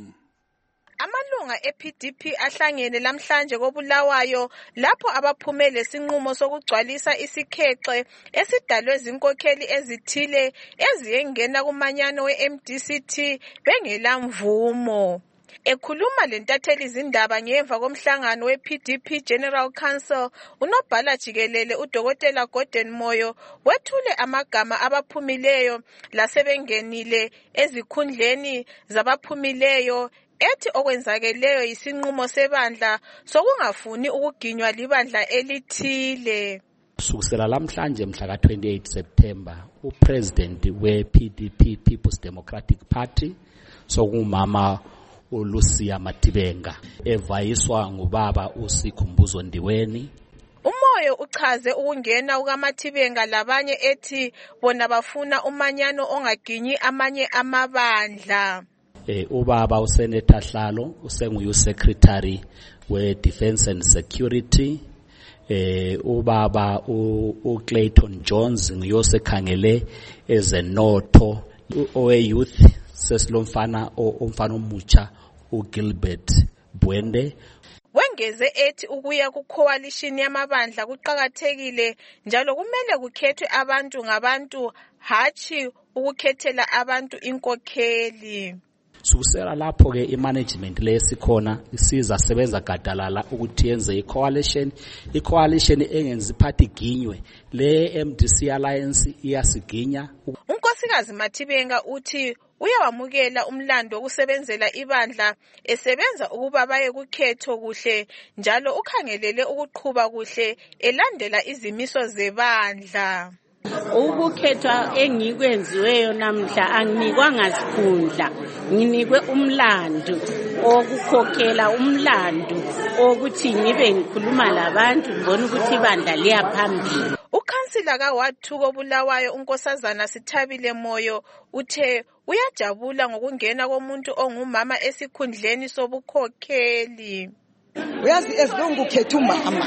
Amalunga e-P D P ahlangene lamhlanje koBulawayo lapho abaphume lesinqumo sokugcwalisa isikhexe esidalwe zinkokheli ezithile eziyengena kumanyano we-M D C T bengela mvumo. Ekhuluma lentatheli izindaba ngemva komhlangano we-P D P General Council, unobhala jikelele uDokotela Gordon Moyo wethule amagama abaphumileyo lasebengenile ezikhundleni zabaphumileyo ethi okwenzakeleyo isinqumo sebandla sokungafuni ukuginywa libandla elithile. Kusukela lamhlanje mhla ka-twenty-eight September upresident we-P D P People's Democratic Party sokungumama uLucia Matibenga evayiswa ngubaba uSikhumbuzo Ndiweni. Umoyo uchaze ukungena kukaMatibenga labanye ethi bona bafuna umanyano ongaginyi amanye amabandla. Eh, ubaba uSenator Hlalo usenguyu secretary we-Defense and Security. Eh, ubaba uClayton Jones nguyosekhangele ezenotho. Owe-youth sesilomfana umfana omutsha uGilbert Bwende. Wengeze ethi ukuya ku-coalition yamabandla kuqakathekile njalo kumele kukhethwe abantu ngabantu hatshi ukukhethela abantu inkokheli. Sukusela lapho ke imanagement lesikhona isiza sebenza gadalala ukuthi yenze icoalition icoalition engenzi party ginywe le M D C Alliance iyasiginya. Unkosikazi Matibenga uthi uyawamukela umlando wokusebenzela ibandla esebenza ukuba baye kukhetho kuhle njalo ukhangelele ukuqhubha kuhle elandela izimiso zebandla. Ukukhethwa engikwenziweyo namhla anginikwanga sikhundla, nginikwe umlando okukhokhela umlando okuthi ngibe ngikhuluma labantu ngibona ukuthi ibandla liya phambili. Ukhansila kaWard two koBulawayo unkosazana Sithabile Moyo uthe uyajabula ngokungena komuntu ongumama esikhundleni sobukhokheli. Uyazi esilungu ukhetha umama.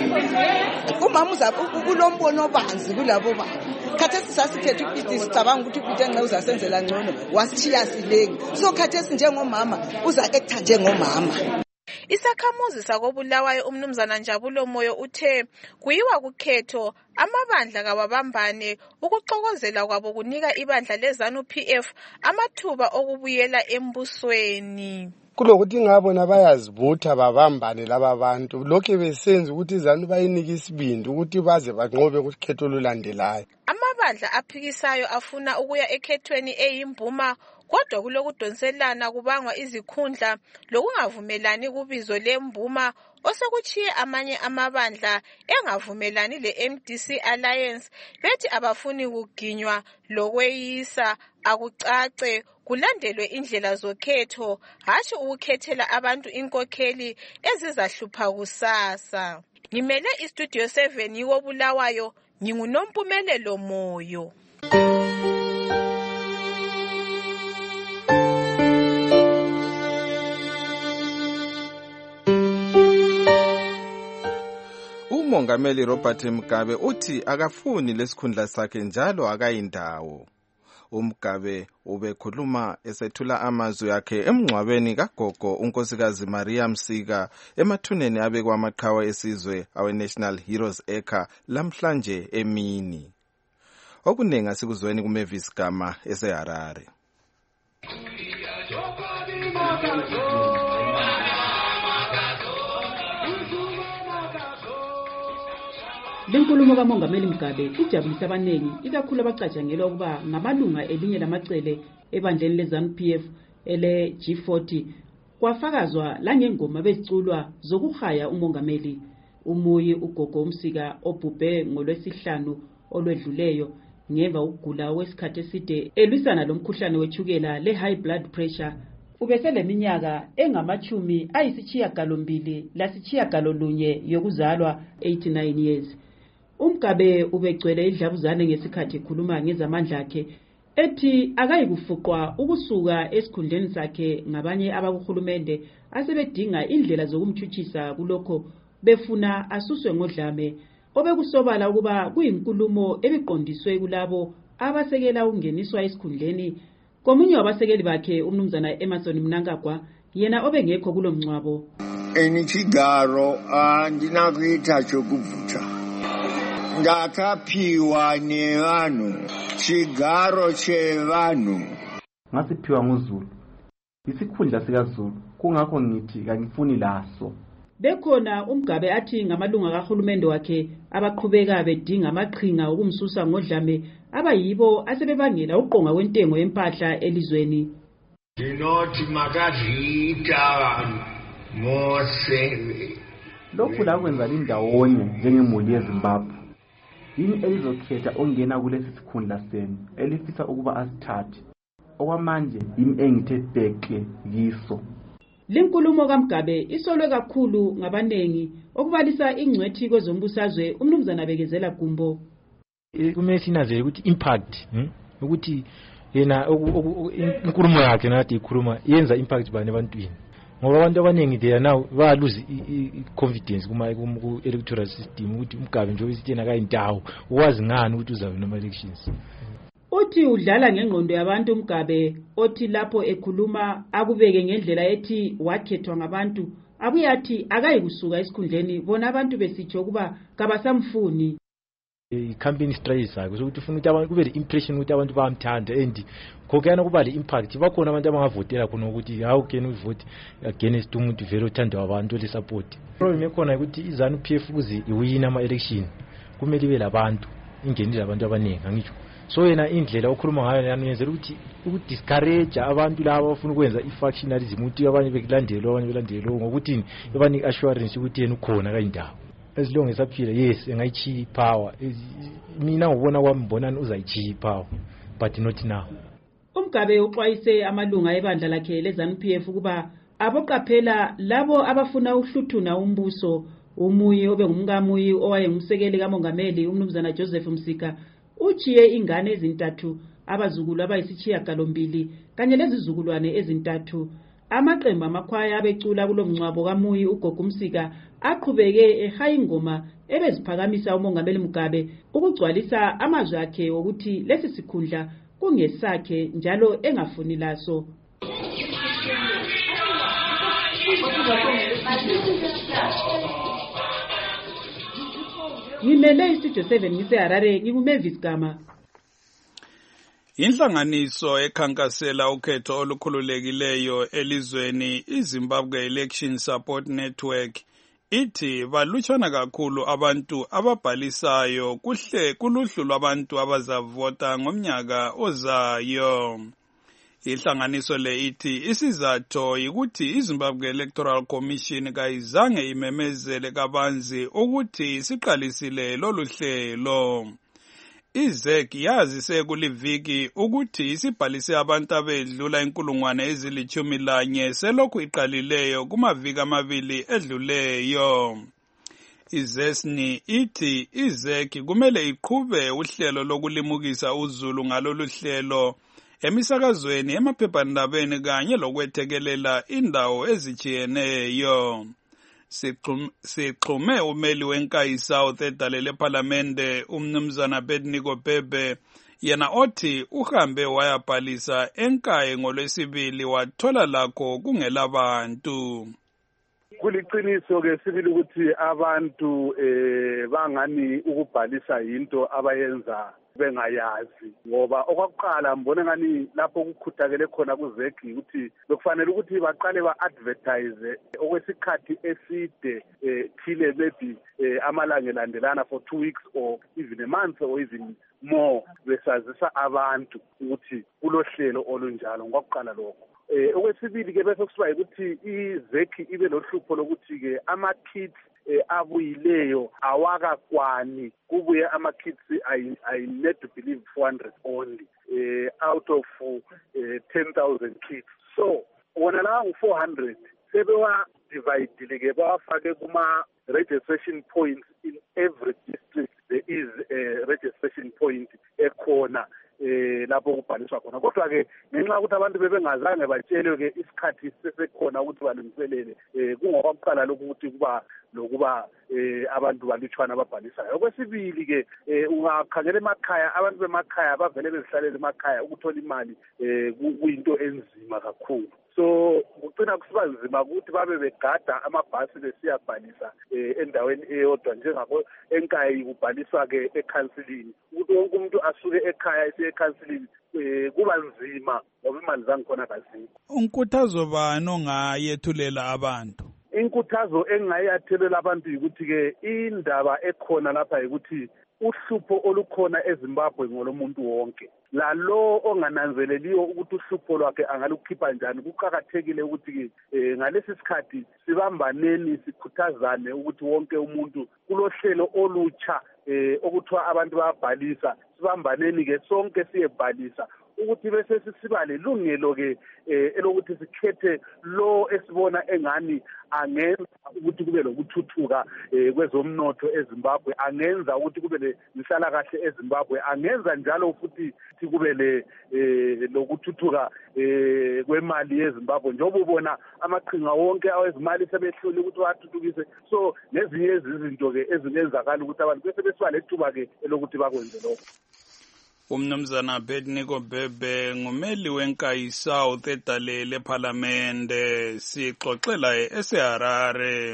Umama uzabe kulombono obanzi kulabo baba. Khathesi sasikhetha ukuthi sicabanga ukuthi ukuthi enxe uzasenzela ngcono wasithiya silengi. So khathesi njengomama uza acta njengomama. Isakhamuzi sakobulawayo umnumzana Njabulo Moyo uthe kuyiwa kukhetho amabandla kawabambane ukuxokozela kwabo kunika ibandla leZANU P F amathuba okubuyela embusweni. Kulokuthi ngabona bayazibutha babambane laba bantu lokho besenza ukuthi iZANU bayinike isibindi ukuthi baze banqobe ukhetho olulandelayo. Amabandla aphikisayo afuna ukuya ekhethweni eyimbuma kodwa kulokudonselana kubangwa izikhundla lokungavumelani kubizo lembuma osekuchiye amanye amabandla engavumelani le-M D C Alliance bethi abafuni kuginywa lokweyisa akucace kulandelwe indlela zokhetho hashi ukukhethela abantu inkokheli ezizahlupha kusasa. Ngimele iStudio seven yikobulawayo nginguNompumelelo Moyo. uMongameli Robert Mugabe uthi akafuni lesikhundla sakhe njalo akayindawo. uMugabe ubekhuluma esethula amazwi akhe emngcwabeni kagogo unkosikazi Maria Msika emathuneni abekwa amaqhawe esizwe awe National Heroes Acre lamhlanje emini. Okunengi asikuzweni kuMavis Gama eseHarare. Lenkulumo kaMongameli Mugabe ijabulisa abanengi ikakhulu abacatshangelwa ukuba ngamalunga elinye lamacele ebandleni leZANU P F ele G forty kwafakazwa langengoma beziculwa zokuhaya uMongameli Umuyi uGogo Msika obhubhe ngolwesihlanu olwedluleyo ngemva ukugula wesikhathi eside elwisana lomkhuhlane wechukela le high blood pressure. Ubeseleminyaka engamachumi ayisishiyagalombili lasishiyagololunye yokuzalwa eighty-nine years. uMugabe ubegcwele idlabuzane ngesikhathi ekhuluma ngezamandla akhe ethi akayikufuqwa ukusuka esikhundleni sakhe ngabanye abakuhulumende asebedinga indlela zokumthuthisa kulokho befuna asuswe ngodlame obekusobala ukuba kuyinkulumo ebiqondiswe kulabo abasekela ungeniswa esikhundleni komunye wabasekeli bakhe umnumzana Emerson Mnangagwa yena obengekho kulomncwabo. Enichigaro andinakuita chokuvutha ndakaphiwa nevanhu chigaro chevanhu ngasiphiwa nguZulu isikhundla sikaZulu kungakho ngithi kangifuni laso. Bekhona uMugabe athi ngamalunga kahulumende wakhe abaqhubeka bedinga amaqhinga okumsusa ngodlame abayibo asebebangela uqonga kwentengo yempahla elizweni. Dinoti makadlita mose lokhu la kwenza indawonye njengemuli yeZimbabwe yini elizokhetha ongena kulesi sikhundla senu elifisa ukuba asithathe okwamanje yimi engithe bheke yiso. Lenkulumo kaMugabe isolwe kakhulu ngabanengi okubalisa ingcwethi kwezombusazwe umnumzana Bekezela Gumbo. Kumele sinazele ukuthi impact ukuthi yena inkulumo yakhe nathi ikhuluma yenza impact bani ebantwini ngoba abantu abanengi they now ba lose confidence kuma ku electoral system ukuthi uMugabe nje uyisitena kayindawo ukwazi ngani ukuthi uzabe noma elections. Uthi udlala ngengqondo yabantu uMugabe othi lapho ekhuluma akubeke ngendlela ethi wakhethwa ngabantu abuyathi akayikusuka esikhundleni bona abantu besitsho kuba kabasamfuni. I-campaign strategy sakhe ukuthi ufuna ukuthi abantu kube le impression ukuthi abantu bayamthanda and khokuyana kuba le impact bakhona abantu abangavotela khona ukuthi how can we vote against umuntu vele othandwa abantu le support. Problem ekhona ukuthi iZANU P F kuze iwina ama election kumele ibe labantu ingenile abantu abaningi angitsho. So yena indlela okhuluma ngayo yanenzela ukuthi ukudiscourage abantu laba abafuna ukwenza ifactionalism ukuthi abanye bekulandelwa abanye belandelwa ngokuthi ebani assurance ukuthi yena ukhona kayindawo. As long as aphila yes engayichi power mina ngibona kwami mbonani uzayichi power but not now. uMugabe uxwayise amalunga ebandla lakhe leZANU P F ukuba aboqaphela labo abafuna uhluthuna umbuso umuyi obengumkamuyi owayengumsekeli kaMongameli umnumzana Joseph Msika uchiye ingane ezintathu abazukulu abayisishiyagalombili kanye lezizukulwane ezintathu. Amaqembu amakhwaya abecula kulomncwabo kamuyi uGogo Msika aqhubeke ehaya ingoma ebeziphakamisa uMongameli Mugabe ukugcwalisa amazwi akhe ukuthi lesi sikhundla kungesakhe njalo engafuni laso. ngimele istudio seven ngiseharare ngikumavis gama. Inhlanganiso ekhankasela ukhetho olukhululekileyo elizweni iZimbabwe Election Support Network ithi balutshwana kakhulu abantu ababhalisayo kuhle kuluhlu lwabantu abazavota ngomnyaka ozayo. Inhlanganiso le ithi isizathu yikuthi iZimbabwe Electoral Commission kayizange imemezele kabanzi ukuthi siqalisile lolu hlelo. I-Z E C yazise kuliviki ukuthi isibhalise abantu abedlula inkulungwane ezilithumi lanye selokhu iqalileyo kumaviki amabili edluleyo. I-Z E S N I ithi i-Z E C kumele iqhube uhlelo lokulimukisa uzulu ngalolu hlelo emisakazweni, emaphephandabeni kanye lokwethekelela indawo ezijiyeneyo. Sixhume umeli wenkayi South edale lephalamende umnumzana Abednego Bebe yena othi uhambe wayabhalisa enkayi ngolwesibili wathola lakho kungelabantu. Kuliqiniso ke sibili ukuthi abantu eh bangani ukubhalisa into abayenza bengayazi, ngoba okwakuqala mbone ngani lapho kukhuthakele khona ku-Z E C ukuthi bekufanele ukuthi baqale ba-advertise okwesikhathi eside eh thile maybe eh amalanga elandelana for two weeks or even a month or even more besazisa abantu ukuthi kulohlelo olunjalo ngokwakuqala lokho. Eh okwesibili ke bese kusiba ukuthi i-Z E C ibe lohlupho lokuthi ke ama kits eh abuyileyo awakakwani, kubuye ama kits I I need to believe four hundred only eh out of uh, ten thousand kits. So wona la four hundred sebewa divide ke bafake kuma registration points in every district. There is a registration point ekhona eh lapho kubhaliswa khona, kodwa ke ngenxa ukuthi abantu bebengazange batshelwe ke isikhathi sesekhona ukuthi balungiselele eh kungokuqala lokhu ukuthi kuba lokuba eh abantu balutshwana ababhalisayo. Okwesibili ke ungakhangela emakhaya, abantu bemakhaya bavele bezihlalele emakhaya, ukuthola imali eh kuyinto enzima kakhulu. So kucina kusiba nzima ukuthi babe begada amabhasi besiyabhalisa eh endaweni eyodwa njengako enkayi kubhaliswa ke ekhansilini, ukuthi wonke umuntu asuke ekhaya esiye ekhansilini eh kuba nzima ngoba imali zangikhona kazikho. Unkuthazo bani ongayethulela abantu? Inkuthazo engayathelela abantu ukuthi ke indaba ekhona lapha ukuthi uhlupho olukhona eZimbabwe ngolomuntu wonke, lalo ongananzeleliyo ukuthi uhlupho lwakhe angalukhipha njani. Kuqhakathekile ukuthi ke eh, ngalesi sikhathi sibambaneni sikhuthazane ukuthi wonke umuntu kulohlelo olutsha eh okuthiwa abantu bayabhalisa, sibambaneni ke sonke siyebhalisa ukuthi bese sisiba lelungelo ke elokuthi sikhethe lo esibona engani angenza ukuthi kube lokuthuthuka kwezomnotho eZimbabwe, angenza ukuthi kube lenhlala kahle eZimbabwe, angenza njalo futhi kube le lokuthuthuka kwemali yeZimbabwe njengoba ubona amaqhinga wonke awezimali sebehlule ukuthi bathuthukise. So nezinye izinto ke ezingenzakala ukuthi abantu bese besiba lethuba ke elokuthi bakwenze lokho. Umnumzana Abednego Bebe ngumeli wenkayi South edale lephalamende, sixoxela eseharare.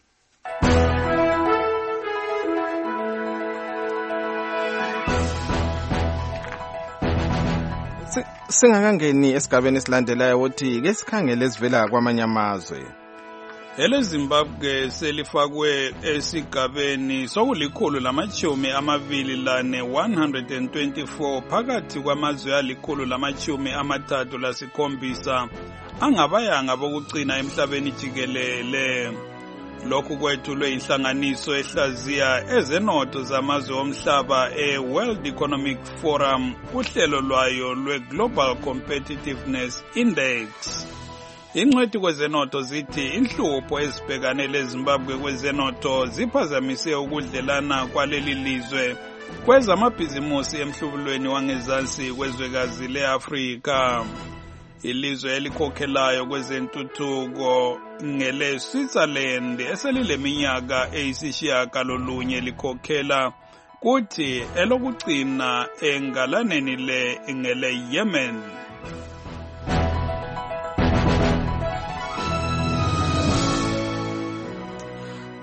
Singakangeni esigabeni esilandelayo ukuthi ke sikhangele esivela kwamanye amazwe. Ele Zimbabwe selifakwe esigabeni sokulikhulu lamachumi amabili lane one hundred twenty-four phakathi kwamazwe alikhulu lamachumi amathathu lasikhombisa angabayanga bokucina emhlabeni jikelele. Lokhu kwethulwe inhlanganiso ehlaziya ezenotho zamazwe omhlaba e-World Economic Forum uhlelo lwayo lwe-Global Competitiveness Index. Ingcwethi kwezenotho zithi inhlupho ezibhekane leZimbabwe kwezenotho ziphazamise ukudlelana kwaleli lizwe kwezamabhizimusi emhlubulweni wangezansi kwezwekazi le-Afrika. Ilizwe elikhokhelayo kwezentuthuko ngele Switzerland eselileminyaka eyisishiyagalolunye likhokhela, kuthi elokugcina engalaneni le ngele Yemen.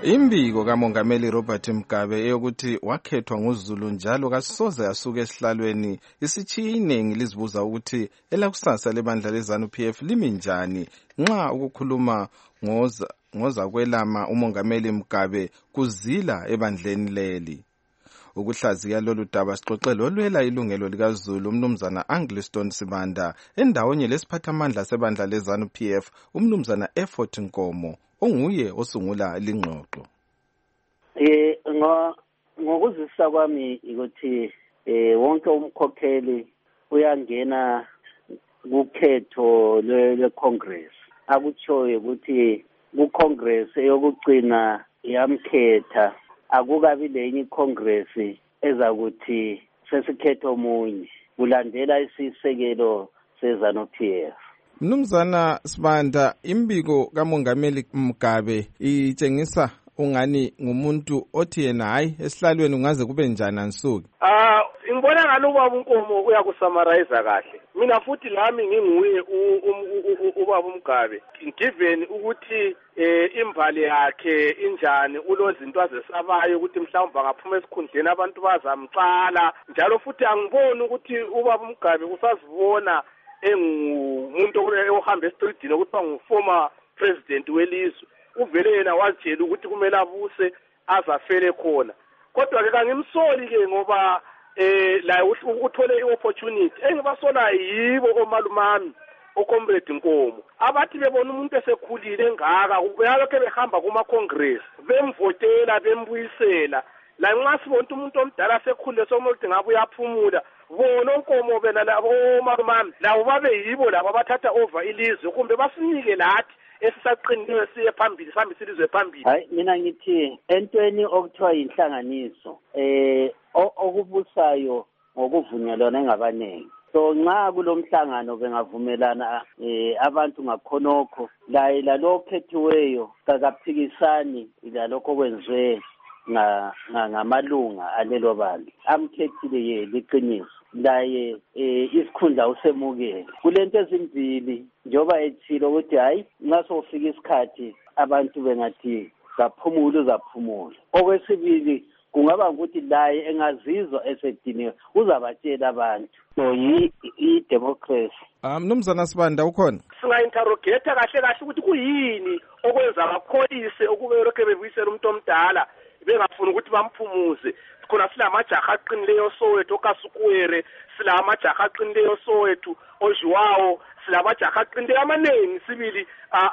Imbiko kamongameli Robert Mugabe eyokuthi wakhethwa nguZulu njalo kasoze asuke esihlalweni isitshiye iningi lizibuza ukuthi elakusasa lebandla leZANU-P F limi njani nxa ukukhuluma ngoza ngoza kwelama umongameli Mugabe kuzila ebandleni leli. Ukuhlaziya lolu daba sixoxelo lwela ilungelo likaZulu umnumzana Angliston Sibanda endawonye lesiphathamandla sebandla leZANU-P F umnumzana Effort Nkomo onguye osungula lingxoxo. Eh ngo ngokuzisa kwami ukuthi eh wonke umkhokheli uyangena kukhetho le Congress. Akutshoyo ukuthi ku Congress eyokugcina yamkhetha akukabi lenye Congress ezakuthi sesikhetho omunye kulandela isisekelo seZANU-P F. Mnumzana Sibanda, imbiko kamongameli Mugabe itshengisa ungani ngumuntu othi yena hayi esihlalweni ungaze kube njani ansuku. Ah ngibona ngalo ubaba uNkomo uyakusummarize kahle. Mina futhi nami nginguye ubaba uMgabe. Given ukuthi eh imbali yakhe injani ulozinto azesabayo ukuthi mhlawumbe angaphuma esikhundleni abantu bazamcala njalo futhi angiboni ukuthi ubaba uMgabe usazibona engumuntu ohamba estreetini ukuthi banguformer president welizwe. Uvele yena wajela ukuthi kumele abuse azafele khona. Kodwa ke kangimsoli ke ngoba eh la uthole iopportunity engibasola yibo omalumami oComrade Nkomo abathi bebona umuntu esekhulile engaka ubeyalokho behamba kuma congress bemvotela bembuyisela la nxa sibona umuntu omdala sekhulile somuntu ngabe uyaphumula bona Nkomo bena labo omalumami labo babe yibo labo abathatha over ilizwe kumbe basinike lathi esisaqinile siye phambili sambi silizwe phambili. Hayi mina ngithi entweni okuthiwa inhlanganiso eh okubusayo ngokuvunyelwana engabanengi. So nxa kulomhlangano bengavumelana eh abantu ngakhonokho la lalo phethiweyo kakaphikisani lalokho kwenziwe nga ngamalunga alelo bali amkhethile ye liqiniso laye eh isikhundla usemukele kulento ezimbili njoba ethilo ukuthi hayi nxa sofika isikhathi abantu bengathi zaphumula uzaphumula. Okwesibili kungaba ukuthi laye engazizwa esediniwe uzabatshela abantu so yi democracy. Ah mnumzana Sibanda ukhona singa-interrogate kahle kahle ukuthi kuyini okwenza bakholise ukube lokho bebuyisela umuntu omdala bengafuni ukuthi bamphumuze. Khona silamajaha aqinileyo Soweto kaSukwere, silamajaha aqinileyo Soweto ojiwawo, silamajaha aqinileyo amaningi sibili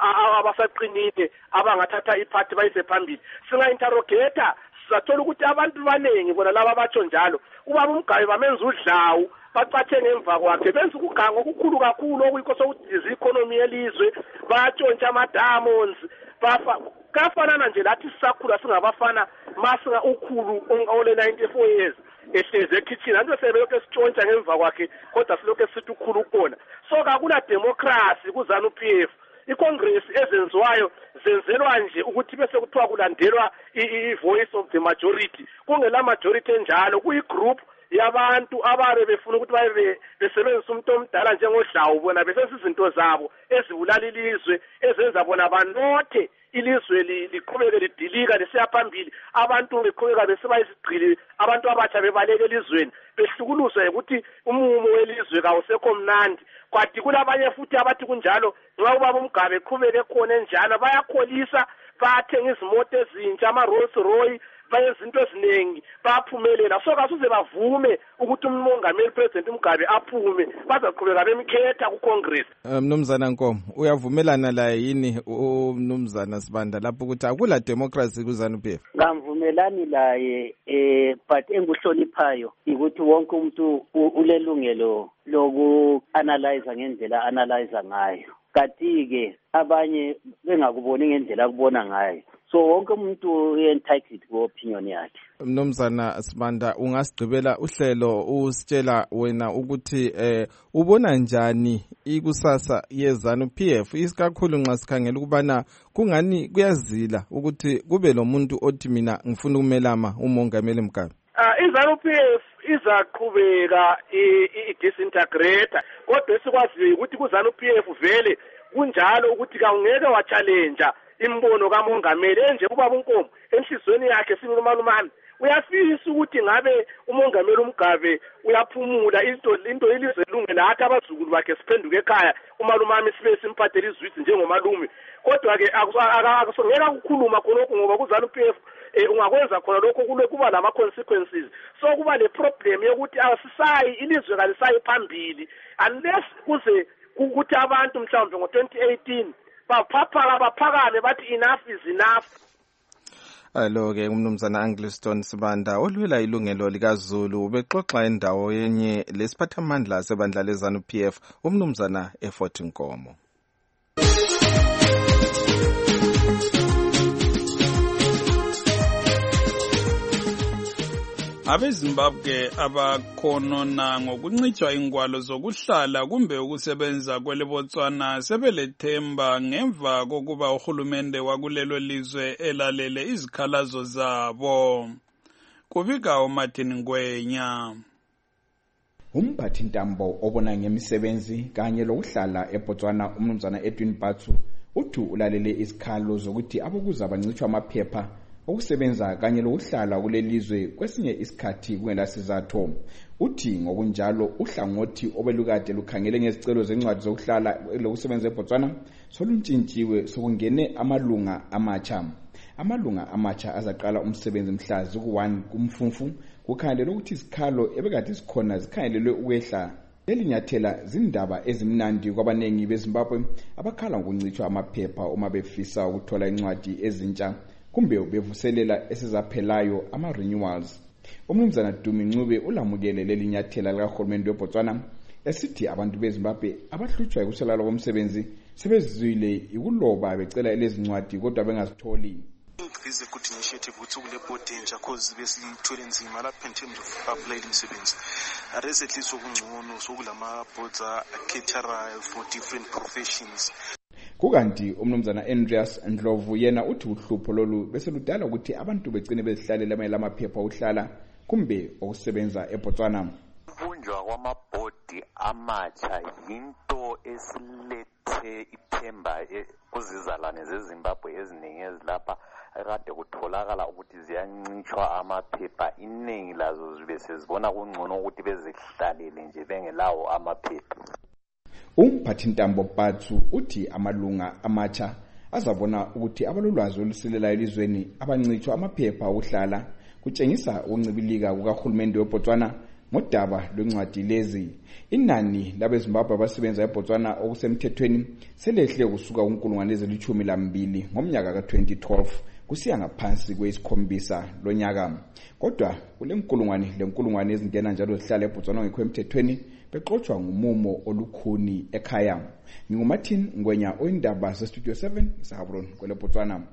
abasaqinile abangathatha iphathi bayise phambili. Singa-interrogate sizathola ukuthi abantu baningi bona laba batsho njalo ubaba uMgabe bamenza udlawu bacathe ngemva kwakhe benza ukugango okukhulu kakhulu okuyikho sokudiza economy yelizwe batshontsha ama-diamonds bafa kafanana nje lathi sisakhula singabafana masinga ukhulu ole ninety-four years ehleze ekitchen anto sebelokho esitshontsha ngemva kwakhe kodwa silokho esithi ukhulu ukona. So kakula democracy kuZANU-P F. iCongress ezenziwayo zenzelwa nje ukuthi bese kuthiwa kulandelwa i-voice of the majority. Kungela majority enjalo kuyigroup yabantu ababe befuna ukuthi babe besebenzisa umuntu omdala njengodlawu bona besese izinto zabo ezibulala ilizwe ezenza bona banothe ilizwe liqhubeke lidilika lesiya phambili abantu beqhubeka besiba isigcili abantu abatsha bebaleke elizweni behlukuluzwe ukuthi umumo welizwe kawusekho mnandi. Kwathi kulabanye futhi abathi kunjalo nxa ubaba uMgabe eqhubeke khona enjalo bayakholisa bathenga izimoto ezintsha ama-Rolls Royce bayezinto eziningi baphumelela. So kasuze bavume ukuthi umongameli president uMgabe aphume bazaqhubeka bemkhetha kuCongress. Mnumzana Nkomo uyavumelana la yini umnumzana Sibanda lapho ukuthi akula democracy kuZANU-P F? Ngamvumelani laye eh but enguhloniphayo ukuthi wonke umuntu ulelungelo loku analyze ngendlela analyze ngayo. Kanti-ke abanye bengakuboni ngendlela akubona ngayo. So wonke umuntu entitled ku-opinion yakhe. Mnumzana Sibanda ungasigcibela uhlelo usitshela wena ukuthi eh ubona njani ikusasa yeZANU-P F isikakhulu nxa sikhangela ukubana kungani kuyazila ukuthi kube lo muntu othi mina ngifuna ukumelama umongameli Mugabe. Ah iZANU-P F izaqhubeka i-disintegrate kodwa esikwaziyo ukuthi kuZANU-P F vele kunjalo ukuthi kawungeke wa-challenge imbono kamongameli enje ubaba uNkomo enhlizweni yakhe sibili umalumami uyafisa ukuthi ngabe umongameli uMgabe uyaphumula into into ilizwe lunge nathi abazukulu bakhe siphenduke ekhaya umalumami sibe simphathele izwisi njengomalume kodwa ke akusongeka ukukhuluma khonokho ngoba kuzana uP F ungakwenza khona lokho kule kuba lama consequences so kuba le problem yokuthi asisayi ilizwe kalisayi phambili unless kuze ukuthi abantu mhlawumbe ngo twenty eighteen baphaphala baphakame bathi enough is enough. Alo ke umnumzana Angliston Sibanda olwela ilungelo likaZulu bexoxa endawo yenye lesiphathamandla sebandla lezanu P F umnumzana eFort Nkomo. abeZimbabwe abakhonona ngokuncitshwa ingwalo zokuhlala kumbe ukusebenza kweleBotswana sebelethemba ngemva kokuba uhulumende wakulelo lizwe elalele izikhalazo zabo. Kubika uMartin Ngwenya. Umphathi ntambo obona ngemisebenzi kanye lokuhlala eBotswana umnumzana Edwin Batsu uthi ulalele isikhalo zokuthi abokuza bancitshwa amaphepha okusebenza kanye lokuhlala kulelizwe kwesinye isikhathi kungelasizatho. Uthi ngokunjalo uhlangothi obelukade lukhangele ngezicelo zencwadi zokuhlala lokusebenza eBotswana soluntshintshiwe sokungene amalunga amatsha. Amalunga amatsha azaqala umsebenzi mhla ziku-one kuMfumfu kukhangelelwe ukuthi isikhalo ebekade sikhona zikhangelelwe ukwehla. Lelinyathela zindaba ezimnandi kwabanengi beZimbabwe abakhala ngokuncitshwa amaphepha uma befisa ukuthola incwadi ezintsha kumbe bevuselela esizaphelayo ama-renewals. Umnumzana Dumi Ncube ulamukele lelinyathela likahulumende weBotswana esithi abantu beZimbabwe abahlutshwa ukuselala komsebenzi sebezizwile ikuloba becela elezincwadi kodwa bengazitholi. Is a good initiative ukuthi kule board entsha cause besithole nzima lapha in terms of applying imisebenzi. Recently sokungcono sokulama boards caterer for different professions. Kukanti umnumzana Andreas Ndlovu yena uthi uhlupho lolu bese ludala ukuthi abantu begcine bezihlalela amanye lamaphepha uhlala kumbe okusebenza eBotswana. Ubunjwa kwamabhodi amatsha yinto esilethe ithemba kuzizalwane zeZimbabwe eziningi ezilapha kade kutholakala ukuthi ziyancitshwa amaphepha iningi lazo zibe sezibona kungcono ukuthi bezihlalele nje bengelawo amaphepha. Umphathi ntambo Batsu uthi amalunga amatsha azabona ukuthi abalulwazi olusilela elizweni abancitshwa amaphepha okuhlala kutshengisa ukuncibilika kukahulumende weBotswana ngodaba lwencwadi lezi. Inani labeZimbabwe abasebenza eBotswana okusemthethweni selehle kusuka kunkulungwane ezilitshumi lambili ngomnyaka ka twenty twelve kusiya ngaphansi kwesikhombisa lonyaka. Kodwa kule nkulungwane lenkulungwane ezingena njalo zihlala eBotswana ngekho emthethweni bexoxwa ngumumo olukhuni ekhaya. NginguMartin Ngwenya oyindaba zeStudio seven eSahabron kwele Botswana.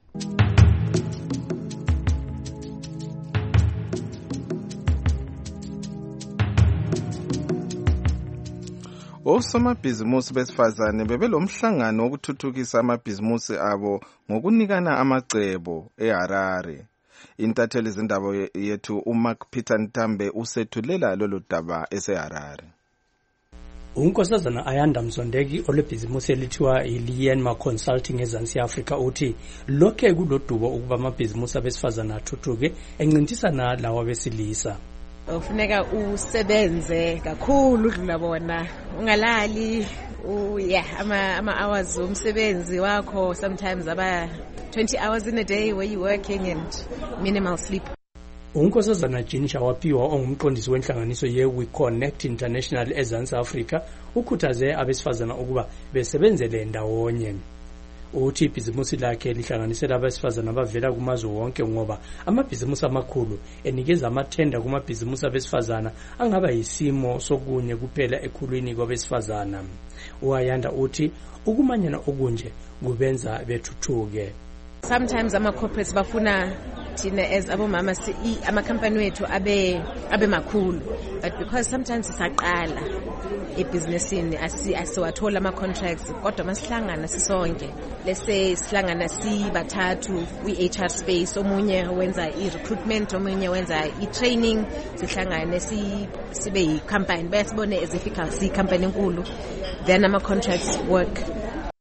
Osomabhizimusi besifazane bebelomhlangano wokuthuthukisa amabhizimusi abo ngokunikana amacebo eHarare. Intatheli zindaba yethu uMark Peter Ntambe usethulela lolu daba eseHarare. Unkosazana Ayanda Mzondeki olebhizimusi elithiwa iLienma Consulting eZansi Africa uthi lokhe kulodubo ukuba amabhizimusi abesifazana athuthuke encintisana lawa besilisa. Ufuneka usebenze kakhulu udlula bona ungalali yeah ama ama hours umsebenzi wakho sometimes aba twenty hours in a day where you working and minimal sleep. Unkosazana Jinisha Wapiwa ongumqondisi wenhlanganiso ye We Connect International eZansi Africa ukhuthaze abesifazana ukuba besebenzele ndawonye. Uthi ibhizimusi lakhe lihlanganisela abesifazana abavela kumazwe wonke ngoba amabhizimusi amakhulu enikeza amathenda kumabhizimusi abesifazana angaba yisimo sokunye kuphela ekhulwini kwabesifazana. Uayanda uthi ukumanyana okunje kubenza bethuthuke. Sometimes ama corporates bafuna thina as abomama ama company wethu abe abe makhulu, but because sometimes isaqala ebusinessini asi asiwathola ama contracts kodwa masihlangana sisonke lese sihlangana sibathathu kwi-H R space omunye wenza i-recruitment omunye wenza i-training sihlangane si sibe yi-company basibone as if si company enkulu then ama contracts work.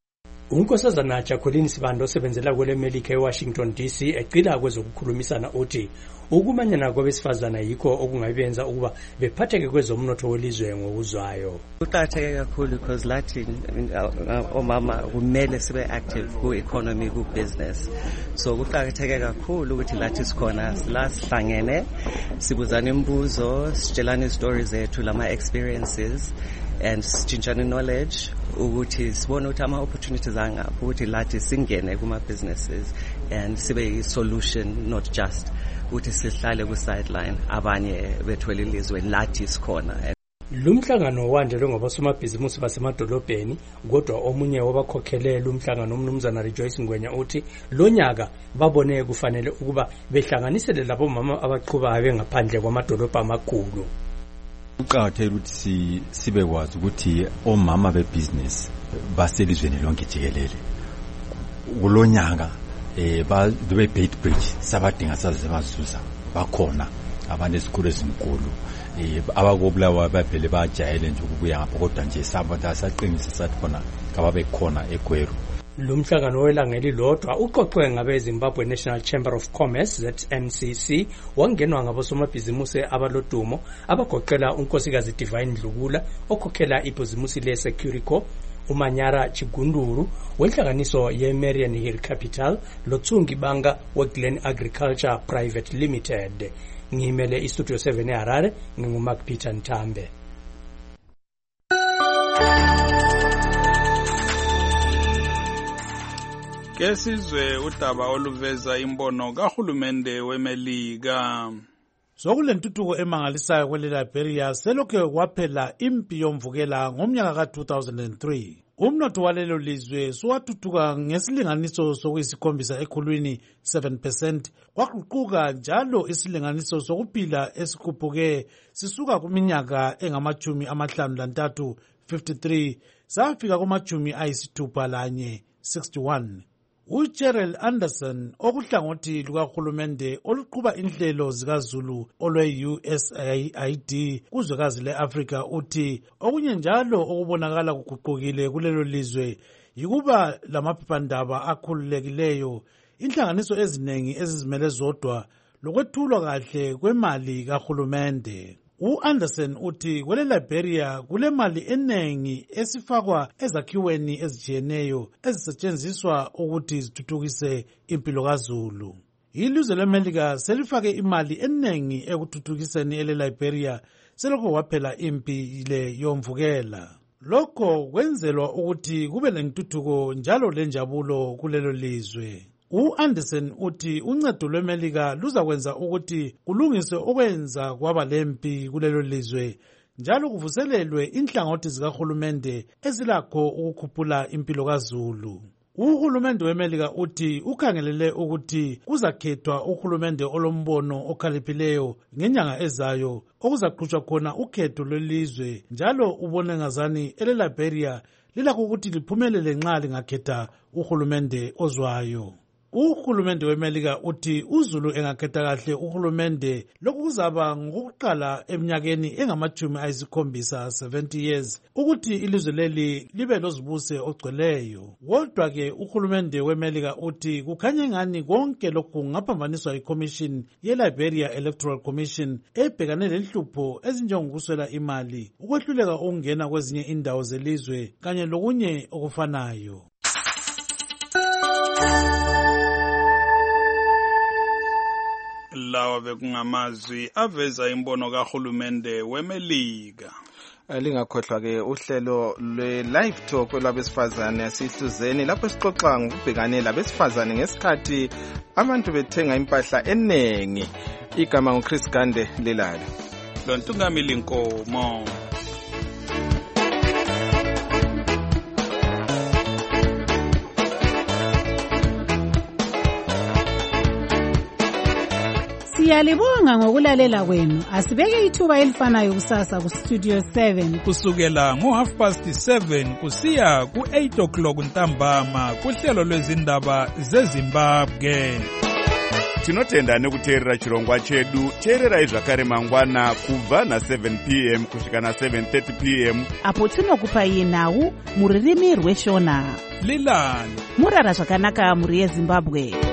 unkosazana Jacqueline Sibando osebenzela kwele America eWashington D C ecila kwezokukhulumisana uthi ukumanyana kwabesifazana yikho okungabenza ukuba bephatheke kwezomnotho welizwe ngokuzwayo. Kuqakatheke kakhulu because lathi omama kumele sibe active ku economy ku business. So kuqakatheke kakhulu ukuthi lathi sikhona sihlangene sibuzana imibuzo, sitshelana stories zethu lama experiences and sitshintshana knowledge ukuthi sibone ukuthi ama opportunities anga ukuthi lathi singene kuma businesses and sibe i solution, not just ukuthi sihlale ku sideline abanye bethwele ilizwe lathi sikhona. Lumhlangano wanjelwe ngabasomabhizimusi basemadolobheni kodwa omunye wabakhokhelela umhlangano umnumzana Rejoice Ngwenya uthi lonyaka babone kufanele ukuba behlanganisele labo mama abaqhubayo bengaphandle kwamadolobha amakhulu. Uqakathekile ukuthi sibe kwazi ukuthi omama bebusiness baselizweni lonke jikelele kulonyaka eh ba the Bait Bridge sabadinga saze bazuza bakhona abantu esikhulu esinkulu eh abakobulawa baphele bajayele nje ukubuya ngapha kodwa nje sabantu asaqinisa sathi khona kababe khona eGweru. Lumhlangano welangeli lodwa uqoqwe ngabe Zimbabwe National Chamber of Commerce Z N C C wangenwa ngabosomabhizimusi abalodumo abagoqela unkosikazi Divine Dlugula okhokhela ibhizimusi le Securico, uManyara Chigunduru wenhlanganiso ye-Marian Hill Capital loTsungi Banga we-Glen Agriculture Private Limited. Ngimele iStudio seven eHarare nginguMark Peter Ntambe. Kesizwe udaba oluveza imbono kahulumende weMelika. Sokulentuthuko emangalisayo kwele Liberia selokhe kwaphela impi yomvukela ngomnyaka ka two thousand three. Umnotho walelo lizwe suwathuthuka ngesilinganiso sokuyisikhombisa ekhulwini seven percent kwaququka njalo isilinganiso sokuphila esikhuphuke sisuka kuminyaka engamachumi amahlanu lantathu fifty-three safika kumachumi ayisithupha lanye sixty-one. uGerald Anderson okuhlangothi lukahulumende oluqhuba inhlelo zikaZulu olwe-U S A I D kuzwekazi le-Afrika uthi okunye njalo okubonakala kuguqukile kulelo lizwe yikuba lamaphephandaba akhululekileyo, inhlanganiso eziningi ezizimele zodwa lokwethulwa kahle kwemali kahulumende. U-Anderson uthi kwele Liberia kule mali enengi esifakwa ezakhiweni ezijiyeneyo ezisetshenziswa ukuthi zithuthukise impilo kaZulu. Ilizwe leMelika selifake imali enengi ekuthuthukiseni ele Liberia selokho kwaphela impi le yomvukela. Lokho kwenzelwa ukuthi kube lentuthuko njalo lenjabulo kulelo lizwe. U-Anderson uthi uncedo lweMelika luzakwenza ukuthi kulungiswe okwenza kwaba lempi kulelo lizwe njalo kuvuselelwe inhlangothi zikahulumende ezilakho ukukhuphula impilo kaZulu. Uhulumende weMelika uthi ukhangelele ukuthi kuzakhethwa uhulumende olombono okhaliphileyo ngenyanga ezayo okuzaqhutshwa khona ukhetho lwelizwe njalo ubone ngazani ele Liberia lilakho ukuthi liphumelele nxa lingakhetha uhulumende ozwayo. Uhulumende weMelika uthi uZulu engakhetha kahle uhulumende lokhu kuzaba ngokuqala eminyakeni engamachumi ayisikhombisa seventy years ukuthi ilizwe leli libe lozibuse ogcweleyo. Kodwa ke uhulumende weMelika uthi kukhanye ngani konke lokhu ngaphambaniswa iCommission ye-Liberia Electoral Commission ebhekane lenhlupho ezinjengokuswela imali, ukwehluleka ukungena kwezinye indawo zelizwe kanye lokunye okufanayo. Lawa bekungamazwi aveza imbono kahulumende weMelika. Lingakhohlwa ke uhlelo lwe-live talk lwabesifazane yasihluzeni lapho sixoxa ngokubhekane labesifazane ngesikhathi abantu bethenga impahla enengi. Igama nguChris Gande Lelalo. Lontungamili Nkomo. Siyalibonga ngokulalela kwenu. Asibeke ithuba elifanayo kusasa ku Studio seven kusukela ngo half past seven kusiya ku eight o'clock ntambama kuhlelo lwezindaba zeZimbabwe. tinotenda nekuteerera chirongwa chedu. teererai zvakare mangwana kubva na-seven p m kusvika na-seven thirty p m apo tinokupai nhau muririmi rweshona. lilani murara zvakanaka muri yezimbabwe.